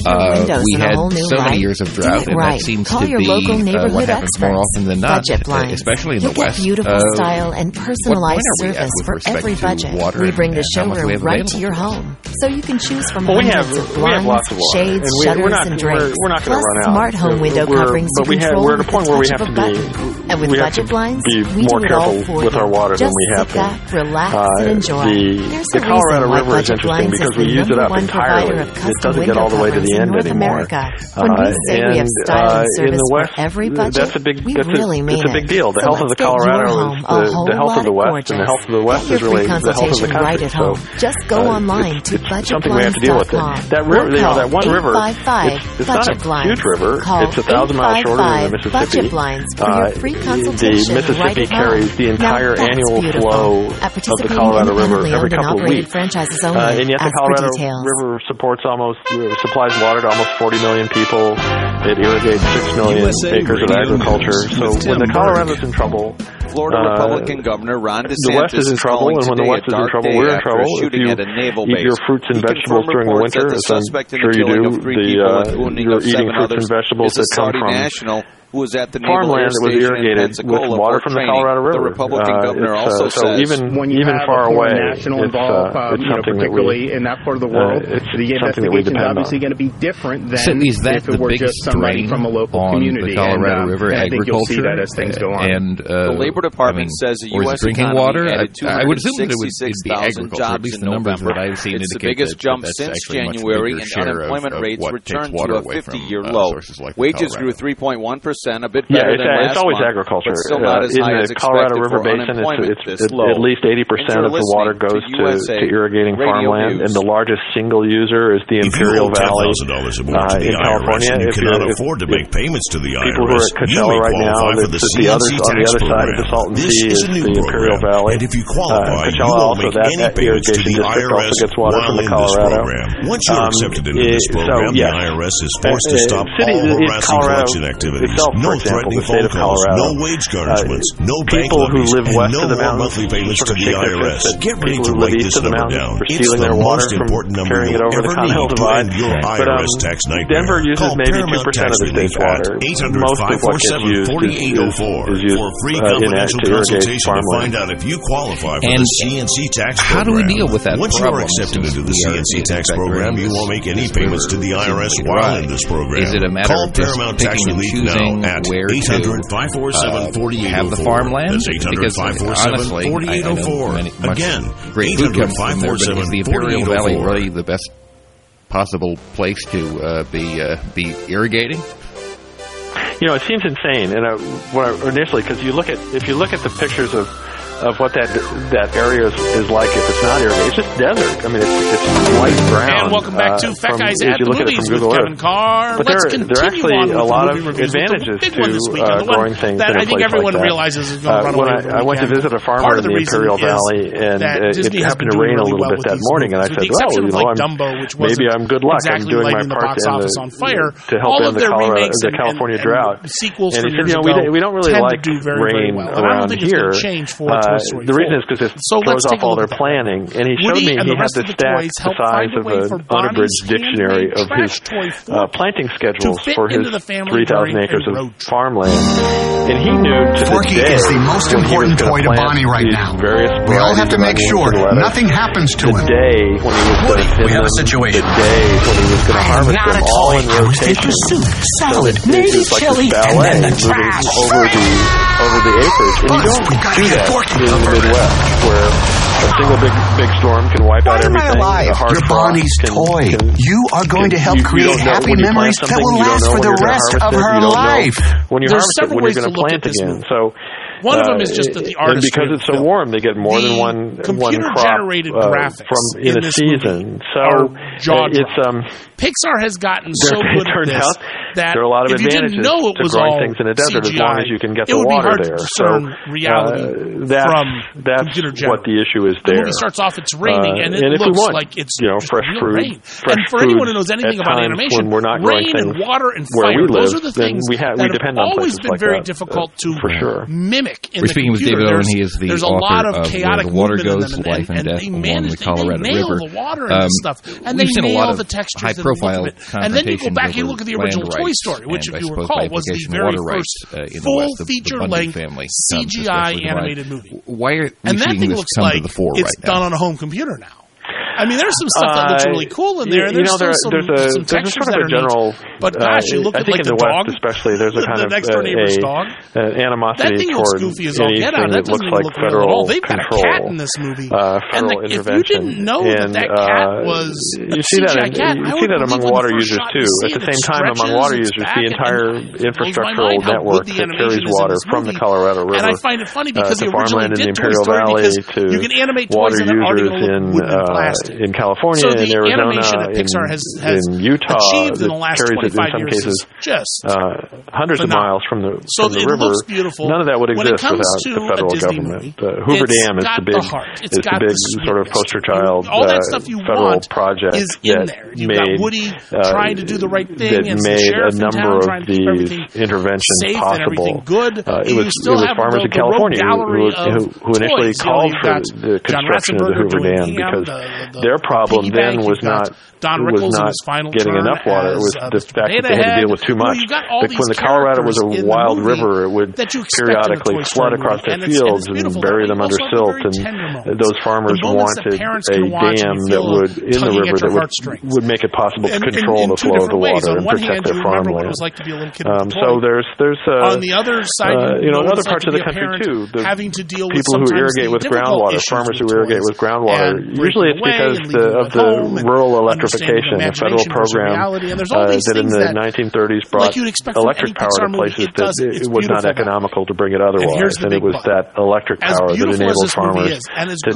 We had so many years of drought, and that seems to be what happens more often than not, especially in the West. Beautiful style and personalized service for every budget. We bring the showroom right to your home, so you can choose from hundreds of blinds, shades, shutters, and drinks. Plus smart home window coverings to control with the touch of a button. And with budget blinds, we do it all for you. Just sit back, relax, and enjoy. The Colorado River is interesting because we use it up entirely. It doesn't get all the way to the end anymore. When we say we have style and service for every budget, we really mean it. It's a big deal. The health of the Colorado is the health of the West, and the health of the West is really the health of the country. Right at home. Just go online to budgetblinds.com. That river, that one river, it's not a huge river. It's 1,000 miles shorter than the Mississippi. The Mississippi carries the entire annual flow of the Colorado River every couple of weeks. And yet the Colorado River supplies water to almost 40 million people. It irrigates 6 million acres of agriculture. So when the Colorado's in trouble, Florida Republican Governor Ron DeSantis the West is in trouble, and when the West is in trouble, we're in trouble. If you eat your fruits and vegetables during the winter, as I'm sure you do, you're eating fruits and vegetables that come from who was at the farmland that was irrigated with water from the Colorado River. The Republican governor also says even far away, it's something particularly in that part of the world, the investigation is obviously going to be different than if it were just somebody from a local community. The Colorado River agriculture, I think you'll see that as things go on. And the Labor Department says the U.S. drinking water. I would assume that it would be 266,000 jobs in November. It's the biggest jump since January, and unemployment rates returned to a 50-year low. Wages grew 3.1%. A bit better than last it's always month, agriculture. But still not as high as in the Colorado River Basin, it's at least 80% of the water goes to irrigating farmland, and the largest single user is the Imperial Valley in California. You cannot afford to make payments to the IRS. People who are at Coachella right now, on the other side of the Salton Sea is the Imperial Valley. And if you qualify, you won't make any payments to the IRS while in this program. Once you're accepted into this program, the IRS is forced to stop all harassing collection activities. for example, the state of Colorado, no wage garnishments, no bank people who live west of the mountains, monthly payments to the IRS. Get ready to write this number down. It's the most important number you'll ever need to end your IRS tax nightmare. Denver uses maybe 2% of the state's water. Most of what gets used is used for a free confidential consultation to find out if you qualify for the CNC tax program. How do we deal with that Once you are accepted into the CNC tax program, you won't make any payments to the IRS while in this program. Is it a matter Call of just Paramount Tax Relief now at 800-547-4804. have the farmland? That's 800-547-4804. Again, 800-547-4804. Is the Imperial Valley really the best possible place to be irrigating? You know, it seems insane. And initially, because if you look at the pictures of what that area is like if it's not irrigated, it's just desert. I mean, it's white brown. And welcome back to Fat Guys at the Movies with Kevin Carr. But there are actually a lot of advantages to growing things that in a I think place everyone like that. realizes is going to run away. I went to visit a farmer in the Imperial Valley, and it happened to rain a little bit that morning, and I said, well, you know, maybe I'm good luck. I'm doing my part to help end the California drought. And he said, you know, we don't really like rain around here. The reason is because it throws off all their planning. And he showed me he had the stats the size of an unabridged dictionary of his planting schedules for his 3,000 acres of farmland. And he knew to Forky is the most important toy to Bonnie right now. We all have to make sure nothing happens to him. The day when he was going to we have a situation. The day when he was going to harvest them all in rotation. Salad, maybe chili, and then the trash. Over the acres. And you don't do that in the Midwest, where a single big storm can wipe out everything. You're Bonnie's toy. You are going to help create happy memories that will last for the rest of her life. When you harvest it, when you're going to plant again. So one of them is just that the artist, and because it's so warm, they get more than one crop from in a season. So it's Pixar has gotten so good at this that there are a lot of if you advantages didn't know it was to growing all things in a desert CGI, as long as you can get it the would water be hard there. To discern reality that's computer what the issue is there. The movie starts off, it's raining, and it looks like it's fresh fruit. Rain. And for anyone who knows anything about animation, rain and water and fire, those are the things that have always been very difficult to mimic in the computer. We're speaking with David Owen. He is the author of Where the Water Goes, Life and Death Along the Colorado River. The water and stuff, and they nail the textures high-profile and then you go back and look at the original Toy Story, which, if you recall, was the very first full-feature-length CGI animated movie. Why are and that thing looks like it's done on a home computer now. I mean, there's some stuff that looks really cool in there, and there's some textures that are general, neat. But gosh, you look at like the dog, especially there's a kind the next door neighbor's dog. Animosity that thing looks goofy as all get out. That doesn't even look real at all. They've got a cat in this movie, and if you didn't know that cat was a CGI cat, you see that among water users too. At the same time, among water users, the entire infrastructural network that carries water from the Colorado River, and I find it funny because the farmland in the Imperial Valley to water users in California, so the in Arizona, animation that Pixar has in Utah, achieved in the last 25 in some years cases, just hundreds of miles from the river. Looks beautiful. None of that would exist without the federal government. Hoover Dam is the big sort of poster child federal project is in there. You've got Woody trying to do a number of these interventions possible. It was farmers in California who initially called for the construction of the Hoover Dam because their problem then was not getting enough water. It was the fact that they had to deal with too much. When the Colorado was a wild river, it would periodically flood across their fields and bury them under silt. And those farmers wanted a dam that would, in the river, that would make it possible to control the flow of the water and protect their farmland. So there's on the other side, in other parts of the country too, people who irrigate with groundwater, farmers who irrigate with groundwater, usually it's because of the rural electrification, the federal program that in the 1930s brought electric power to places that it was not economical to bring it otherwise, and it was that electric power that enabled farmers to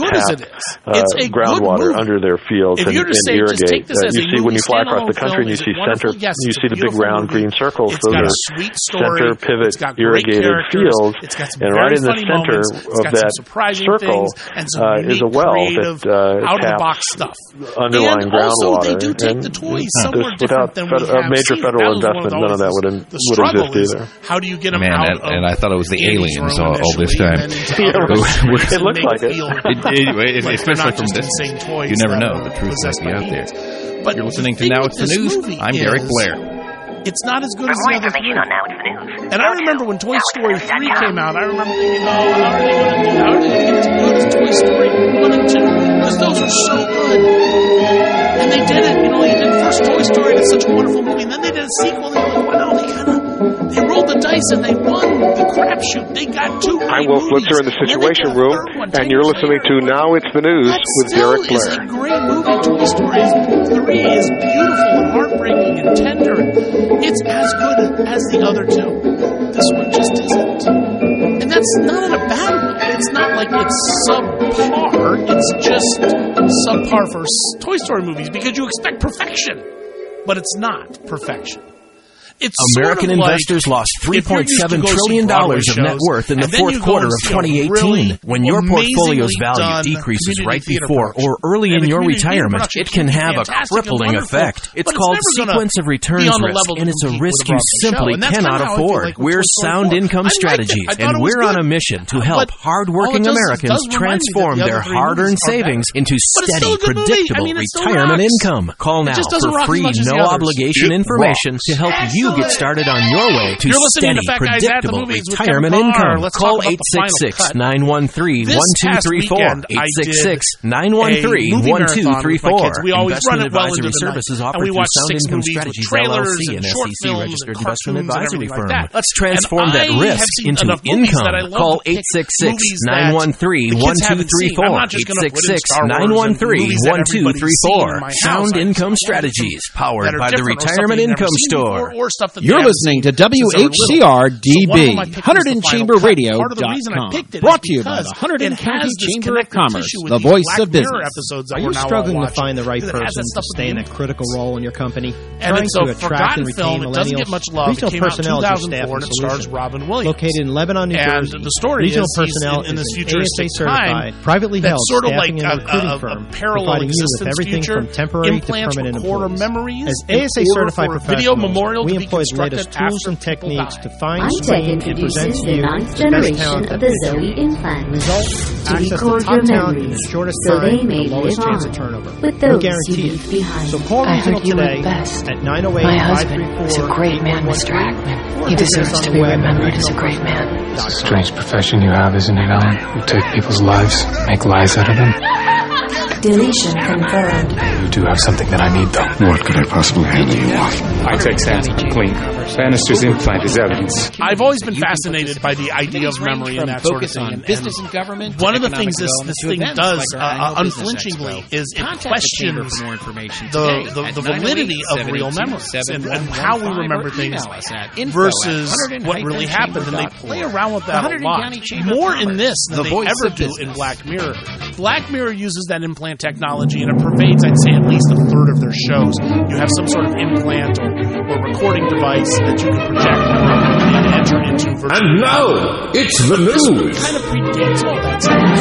tap groundwater under their fields and irrigate. You see when you fly across the country and you see the big round green circles, those are center pivot irrigated fields, and right in the center of that circle is a well that taps rock stuff. Underlying groundwater. And also, they do take and the toys somewhere different than we have major federal investment, none of that would exist either. How do you get them out of and I thought it was the aliens all this time. It looks like it. Especially from this. You never know. The truth might be out there. But you're listening to Now It's the News. I'm Derek Blair. It's not as good as the other three. And I remember when Toy Story 3 came out, I remember thinking, how are they going to do? How are they going to get as good as Toy Story 1 and 2? Because those are so good. And they did it. They did first Toy Story, and it's such a wonderful movie. And then they did a sequel, and they were like, wow, they rolled the dice, and they won the crapshoot. They got 2 great I'm Will Flitzer in the Situation Room, and you're listening to Now It's the News with Derek Blair. It's a great movie. Toy Story 3 is beautiful and heartbreaking and tender. It's as good as the other 2. This one just isn't. And that's not in a bad way. It's not like it's subpar. It's just subpar for Toy Story movies because you expect perfection. But it's not perfection. American investors lost $3.7 trillion of net worth in the fourth quarter of 2018. When your portfolio's value decreases right before or early in your retirement, it can have a crippling effect. It's called sequence of returns risk, and it's a risk you simply cannot afford. We're Sound Income Strategies, and we're on a mission to help hardworking Americans transform their hard-earned savings into steady, predictable retirement income. Call now for free, no-obligation information to help you get started on your way to steady, predictable retirement income. Call 866-913-1234. 866-913-1234. Investment Advisory Services offered through Sound Income Strategies, LLC, an SEC-registered investment advisory firm. Let's transform that risk into income. Call 866-913-1234. 866-913-1234. Sound Income Strategies, powered by the Retirement Income Store. You're listening to WHCR-DB, HunterdonChamberRadio.com. Brought to you by the Hunterdon County Chamber of Commerce, the voice of business. Are you struggling to find the right person to stay in a critical role in your company? Trying to attract and retain millennials? Retail Personnel is your staffing solution. Located in Lebanon, New Jersey, Regional Personnel is an ASA certified, privately held staffing and recruiting firm, providing you with everything from temporary to permanent employees. As ASA certified professionals, we employ the latest tools and techniques to find, screen, and present to you the best talent of the Zoe implant. Results, access to top talent in the shortest time, the lowest chance of turnover. We guarantee it. So call Regional today at 908-534-8113. My husband is a great man, Mr. Hackman. He deserves to be remembered as a great man. It's a strange profession you have, isn't it, Ellen? You take people's lives, make lies out of them. Deletion confirmed. You do have something that I need, though. What could I possibly handle you off? I take samples to clean. Bannister's implant is evidence. I've always been fascinated by the idea of memory and that sort of thing. Business and government. One of the things this thing does unflinchingly is it questions the validity of real memories and how we remember things versus what really happened. And they play around with that a lot. More in this than they ever do in Black Mirror. Black Mirror uses that implant technology, and it pervades, I'd say, at least a third of their shows. You have some sort of implant or recording device that you can project and enter into virtual. And now, it's the news. It kind of predates all that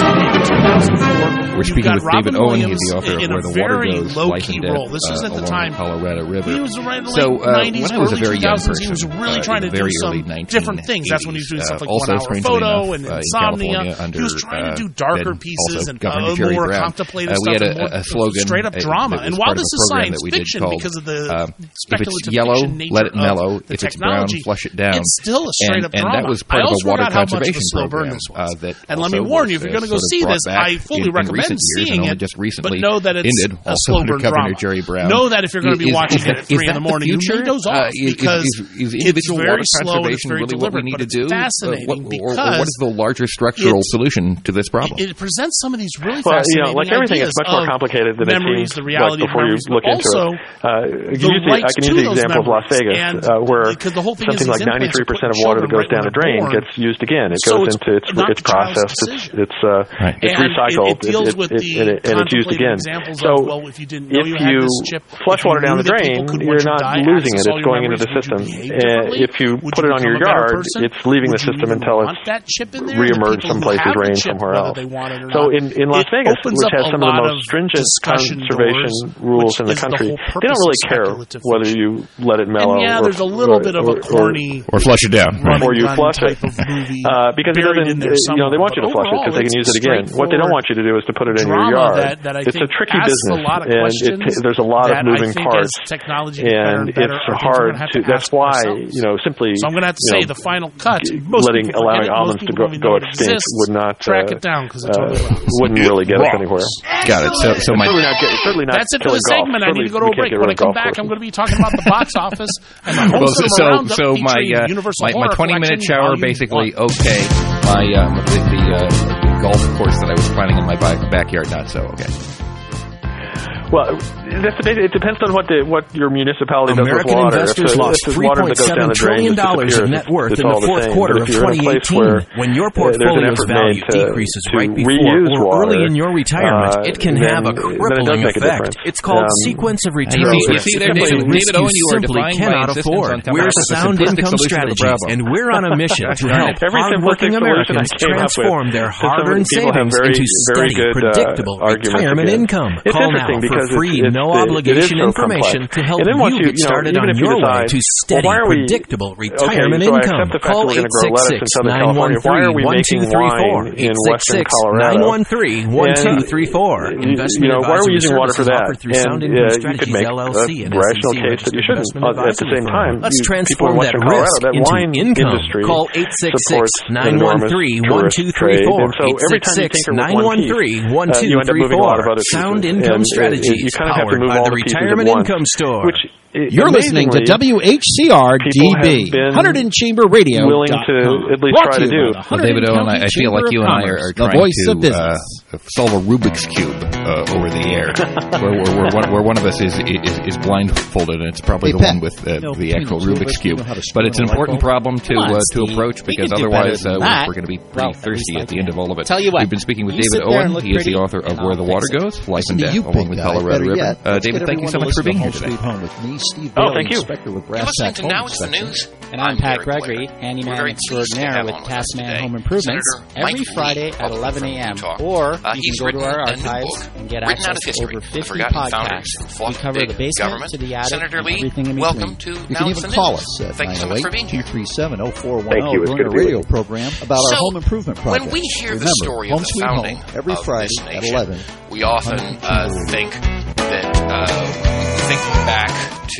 stuff. We're speaking with David Owen. He's the author of Where the Water Goes, Life and Death This was at the time. The Colorado River. He was right in the late 90s, when I was a very young person, he was really trying to do some different things. That's when he was doing stuff like 1 Hour Photo and Insomnia. He was trying to do darker pieces and more contemplative stuff. We had a slogan, straight up drama. And while this is science fiction because of the speculative fiction nature let it mellow. Of the if it's brown, flush it down. It's still a straight up drama. And that was part of a water conservation program. And let me warn you, if you're going to go see this, I fully recommend seeing it. But know that it's a slow burn drama. Know that if you're going to be watching it at 3 in the morning, you may doze off because it's very slow and it's very deliberate. But it's fascinating because what is the larger structural solution to this problem? It presents some of these really fascinating like everything, it's much more complicated than memories, it seems the reality before of memories, you look into it. I can use the example of Las Vegas, where something like 93% of water that goes down a drain gets used again. It goes into its processed, it's recycled, it it's used again. So if you flush water down the drain, you're not losing it. It's going into the system. If you put it on your yard, it's leaving the system until it's reemerged someplace as rain somewhere else. So in Las Vegas, which has some of the most stringent conservation rules in the country, they don't really care whether you let it mellow there's a little bit of a corny or flush it down before you flush it, because it doesn't. They want you to flush it because they can use it again. What they don't want you to do is to put it in your yard. It's a tricky business, and there's a lot of moving parts, and it's hard to. That's why simply. So I'm going to have to say the final cut. Allowing almonds to go extinct would not track it down because it's wouldn't really get us anywhere. Got it. So my certainly not. That's it for the segment. I need to go to a break. When I come back, I'm going to be talking about the box office and the so my 20-minute shower basically okay. My the golf course that I was planning in my backyard not so okay. Well, it depends on what your municipality does with water. Investors lost $3.7 trillion of net worth in the fourth quarter of 2018. When your portfolio's value decreases right before or early in your retirement, it can have a crippling effect. It's called sequence of returns. You see there, David Owen, you are defying my insistence on We're Sound Income Strategies, and we're on a mission to help hardworking Americans transform their hard-earned savings into steady, predictable retirement income. Call now for free, no-obligation information to help you get started on your way to steady, predictable retirement income. Call 866-913-1234. 866-913-1234. Investment advisory services offered through Sound Income Strategies, LLC, and rational case that you shouldn't. At the same time, let's transform that risk into income. Call 866-913-1234. 866-913-1234. Sound Income Strategies, powered by the Retirement Income Store. You're listening to WHCR-DB, 100 in Chamber Radio. Willing to at least try to do. Well, David Owen, I feel like you and I are trying to solve a Rubik's Cube over the air, where one of us is blindfolded, and it's probably the one with the actual Rubik's Cube. But it's an important problem to approach, because otherwise we're going to be pretty thirsty at the end of all of it. We've been speaking with David Owen. He is the author of Where the Water Goes, Life and Death Along the Colorado River. David, thank you so much for being here today. Steve Bailey, thank you. With Brass Tack Home Inspection. And I'm Pat Gregory, handyman extraordinaire with Tasman Home Improvements, every Friday at 11 a.m. Or you can go to our archives and get access to over 50 podcasts. We cover the basement to the attic and everything in between. You can even call us at 908-237-0410 during a radio program about our home improvement project. When we hear the story of the founding every Friday at 11, we often think that think back to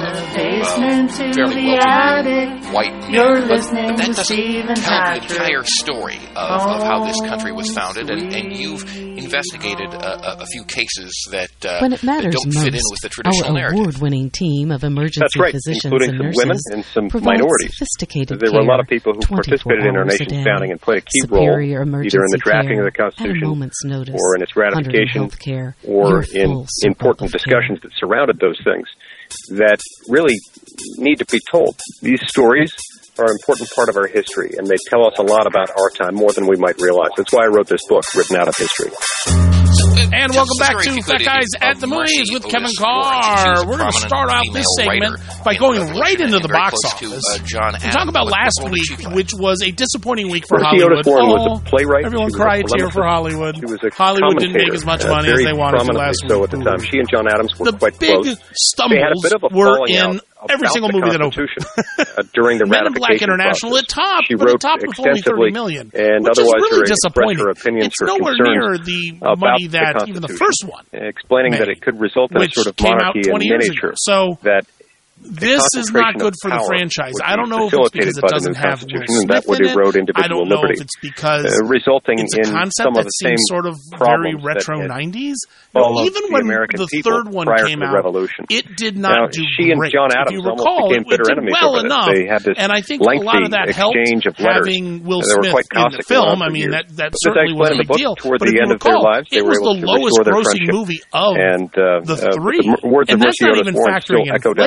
fairly wealthy white men, but that doesn't tell the entire story of how this country was founded, and you've investigated a few cases that when it matters don't fit in with the traditional narrative. Our award-winning team of emergency physicians including and some nurses women and some minorities. There were a lot of people who participated in our nation's founding and played a key role, either in the drafting of the Constitution or in its ratification or in important discussions that surrounded those things that really need to be told. These stories are an important part of our history, and they tell us a lot about our time, more than we might realize. That's why I wrote this book, Written Out of History. And welcome back to Fat Guys at the Movies with Kevin Carr. We're going to start out this segment by going right into the box office. We talk about last week, which was a disappointing week for Hollywood. Was a playwright. Everyone cried here for Hollywood. Hollywood didn't make as much money as they wanted to last week. So at the time, she and John Adams were quite close. The big stumbles were in every single movie that opened. During the Men in Black International, it topped, but it topped with only $30 million, which is really disappointing. It's nowhere near the money that even the first one explaining that it could result in a sort of monarchy in miniature. So that this is not good for the franchise. I don't know if it's because it doesn't have Will Smith in it. I don't know if it's because it's a concept that seems sort of very retro 90s. But even when the third one came out, it did not do great. If you recall, it did well enough, and I think a lot of that helped having Will Smith in the film. I mean, that certainly was a big deal. But if you recall, it was the lowest grossing movie of the three, and that's not even factoring inflation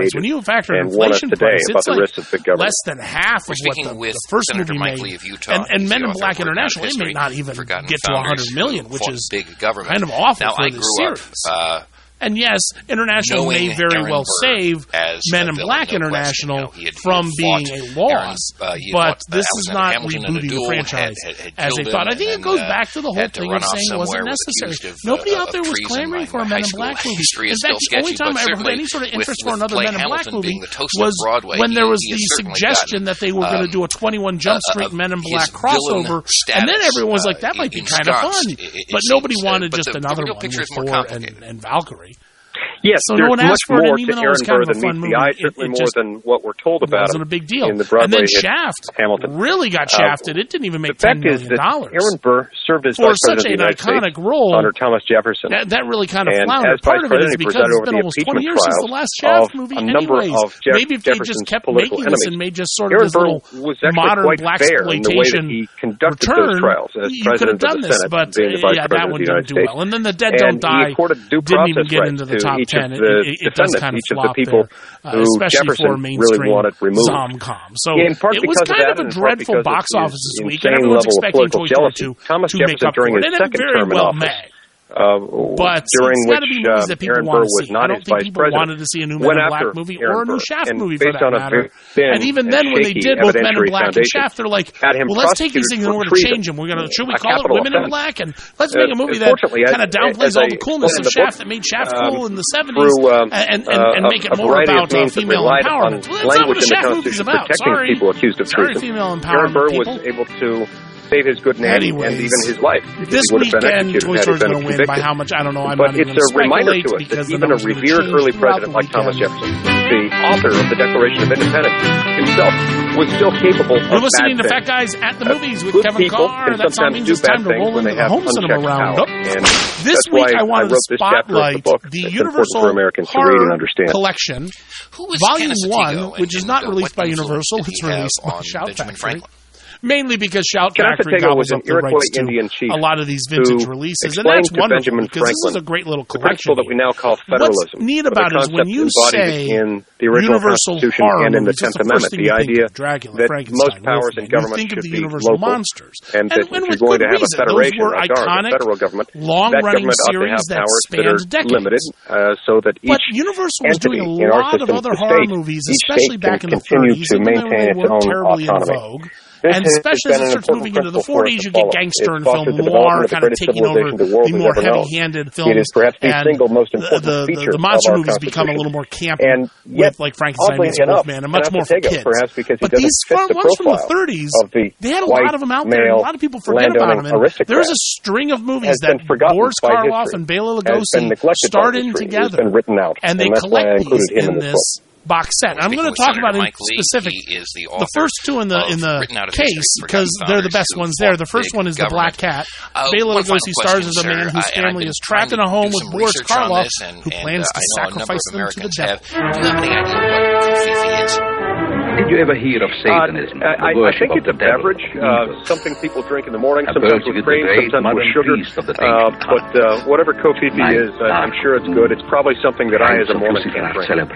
created when you factor and warn us today about the risks of big government. Less than half of what the first movie made. And Men in Black International, it may not even get to $100 million, which is kind of awful for the series. And yes, International may very well save Men in Black International from being a loss, but this is not rebooting the franchise as they thought. I think it goes back to the whole thing of saying it wasn't necessary. Nobody out there was clamoring for a Men in Black movie. In fact, the only time I ever heard any sort of interest for another Men in Black movie was when there was the suggestion that they were going to do a 21 Jump Street Men in Black crossover, and then everyone was like, that might be kind of fun. But nobody wanted just another one with Thor and Valkyrie. Yes, so there's no one asked for more it, even to though it was kind Aaron Burr of a fun movie. The eye, certainly more than what we're told about it. Wasn't a big deal. In the Broadway and then Shaft Hamilton. Really got shafted. It didn't even make $10 million. The fact is that Aaron Burr served as for Vice such President an iconic role under Thomas Jefferson. That really kind of floundered. Part of it is because it's been almost 20 years since the last Shaft movie anyways. Maybe if they just kept making this and made just sort of this little modern blacksploitation return, you could have done this, but that one didn't do well. And then The Dead Don't Die didn't even get into the top 10. It does kind of flop people there, especially for mainstream Zomcom. So it was kind of a dreadful box office this week, and everyone's expecting Toy Story 2 to make up for it, and it very well may. But during it's got to be movies that people want to see. I don't think people wanted to see a new Men in Black movie or a new Shaft movie for that matter. And even then, when they did both Men in Black and Shaft, they're like, well, let's take these things and we're going to change them. Should we call it Women in Black? And let's make a movie that kind of downplays all the coolness of Shaft that made Shaft cool in the 70s and make it more about female empowerment. Well, that's not what a Shaft movie's about. Sorry, female empowerment people. Aaron Burr was able to save his good name and even his life. This weekend, Toy Story's going to win by how much? I don't know. I'm not even going to speculate because even a revered early president like Thomas Jefferson, the author of the Declaration of Independence himself, was still capable of You're listening to Fat Guys at the Movies with Kevin Carr. That song means it's time to roll into the home cinema roundup. This week, I wanted to spotlight the Universal Horror Collection, Volume 1, which is not released by Universal. It's released by Shout Factory. Mainly because Shout Factory gobbles up the rights to a lot of these vintage releases, and that's wonderful because this is a great little collection. That we now call federalism. What's neat about it is when you say in the original Universal Constitution horror and in the movies, 10th Amendment, the idea Dracula, that most powers in government think of the should be Universal local, monsters, and that if you're going to have a federation like ours, a federal government, long-running series that spanned decades. Limited, so that each Universal was doing a lot of other horror movies, especially back in the 30s, to maintain its own autonomy. And especially as it starts moving into the 40s, you get gangster and film noir kind of taking over the more heavy-handed films. And the monster movies become a little more campy with, like, Frankenstein meets Wolfman, and much more for kids. But these ones from the 30s, they had a lot of them out there, and a lot of people forget about them. And there's a string of movies that Boris Karloff and Bela Lugosi starred in together, and they collect these in this box set. I'm going to talk about in specific the first two in the case because they're the best ones there. The first one is The Black Cat. Bela Lugosi stars as a man whose family is trapped in a home with Boris Karloff, who plans to sacrifice them to the devil. Did you ever hear of Satanism? I think it's a beverage, something people drink in the morning, sometimes with cream, sometimes with sugar. But whatever Kofifi is, I'm sure it's good. It's probably something that I, as a Mormon, can't drink.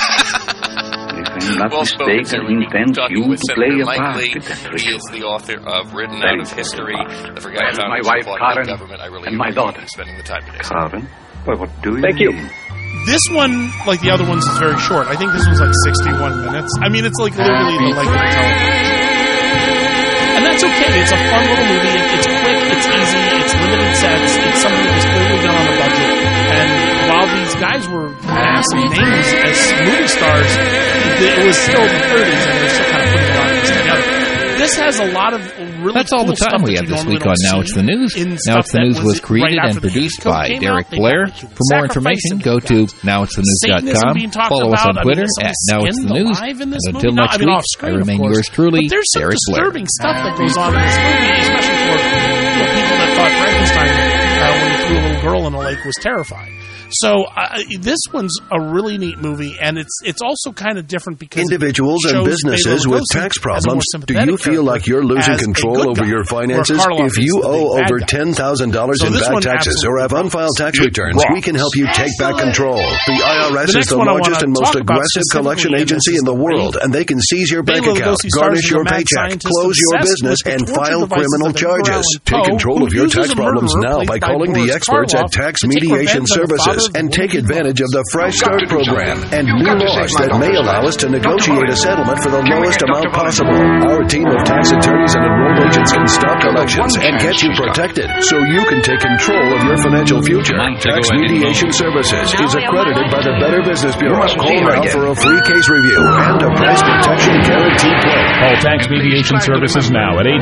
Not mistaken, he intends you to play a part. He is the author of Written Out of History, The Forgotten My wife Karen and my daughter. Spending the time today. Karen, well, what do you Thank you. This one, like the other ones, is very short. I think this one's like 61 minutes. I mean, it's like literally the length of the television. And that's okay. It's a fun little movie. It's quick. It's easy. It's limited sets. It's something that was clearly done on a budget. And while these guys were massive names as movie stars, it was still the 30s, and they're still kind of putting things together. This has a lot of really That's all the time we have this week on Now It's the News. Now It's the News was created and produced by Derek Blair. For more information, go to nowitsthenews.com. Follow us on Twitter at Now It's the News. And until next week, I remain yours truly, Derek Blair. There's some disturbing stuff that goes on in this movie, especially for people that thought Frankenstein when he threw a little girl in a lake was terrifying. So this one's a really neat movie, and it's also kind of different because individuals and businesses with tax problems. Do you feel like you're losing control over your finances? If you owe over $10,000 in back taxes or have unfiled tax returns, we can help you take back control. The IRS is the largest and most aggressive collection agency in the world, and they can seize your bank account, garnish your paycheck, close your business, and file criminal charges. Take control of your tax problems now by calling the experts at Tax Mediation Services and take advantage of the Fresh Start program and new laws that may allow us to negotiate a settlement for the lowest amount possible. Our team of tax attorneys and enrolled agents can stop collections and get you protected so you can take control of your financial future. Tax Mediation Services is accredited by the Better Business Bureau. Call now for a free case review and a price protection guarantee plan. Call Tax Mediation Services now at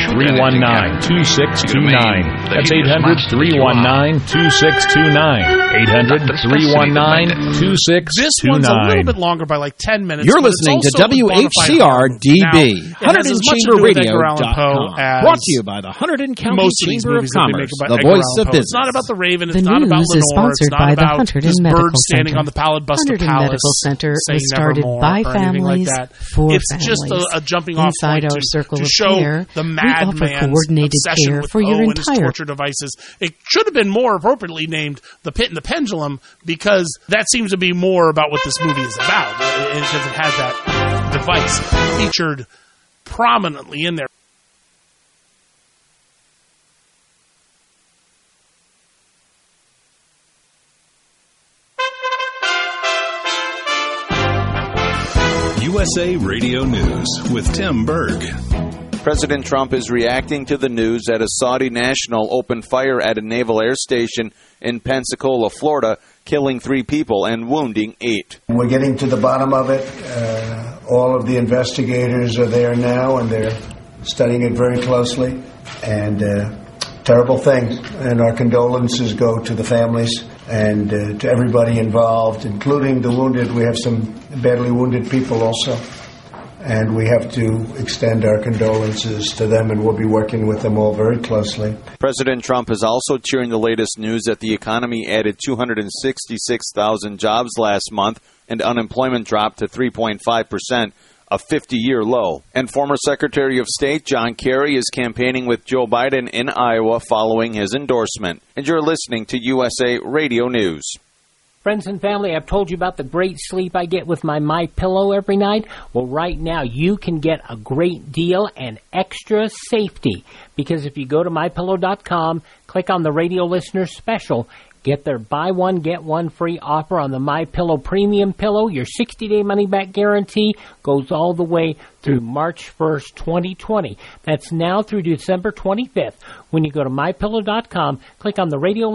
800-319-2629. That's 800-319-2629. 800-319-2629. This one's a little bit longer by like 10 minutes. You're listening to WHCR-DB, Hunterdon Chamber Radio.com. Brought to you by the Hunterdon County Chamber of Commerce, the voice of business. It's not about the Raven. It's not about Lenore. It's not about this bird standing on the Palace Buster Palace. Medical Center was started by families for it's families. It's just a jumping off Inside point our circle to of show care, the madman's coordinated obsession care with for your and his entire torture devices. It should have been more appropriately named The Pit and the Pendulum, because that seems to be more about what this movie is about, because it has that device featured prominently in there. USA Radio News with Tim Berg. President Trump is reacting to the news that a Saudi national opened fire at a naval air station in Pensacola, Florida, killing 3 people and wounding 8. We're getting to the bottom of it. All of the investigators are there now, and they're studying it very closely. And terrible thing. And our condolences go to the families and to everybody involved, including the wounded. We have some badly wounded people also. And we have to extend our condolences to them, and we'll be working with them all very closely. President Trump is also cheering the latest news that the economy added 266,000 jobs last month, and unemployment dropped to 3.5%, a 50-year low. And former Secretary of State John Kerry is campaigning with Joe Biden in Iowa following his endorsement. And you're listening to USA Radio News. Friends and family, I've told you about the great sleep I get with my MyPillow every night. Well, right now you can get a great deal and extra safety, because if you go to MyPillow.com, click on the radio listener special, get their buy one, get one free offer on the MyPillow Premium Pillow. Your 60-day money-back guarantee goes all the way through March 1st, 2020. That's now through December 25th. When you go to MyPillow.com, click on the radio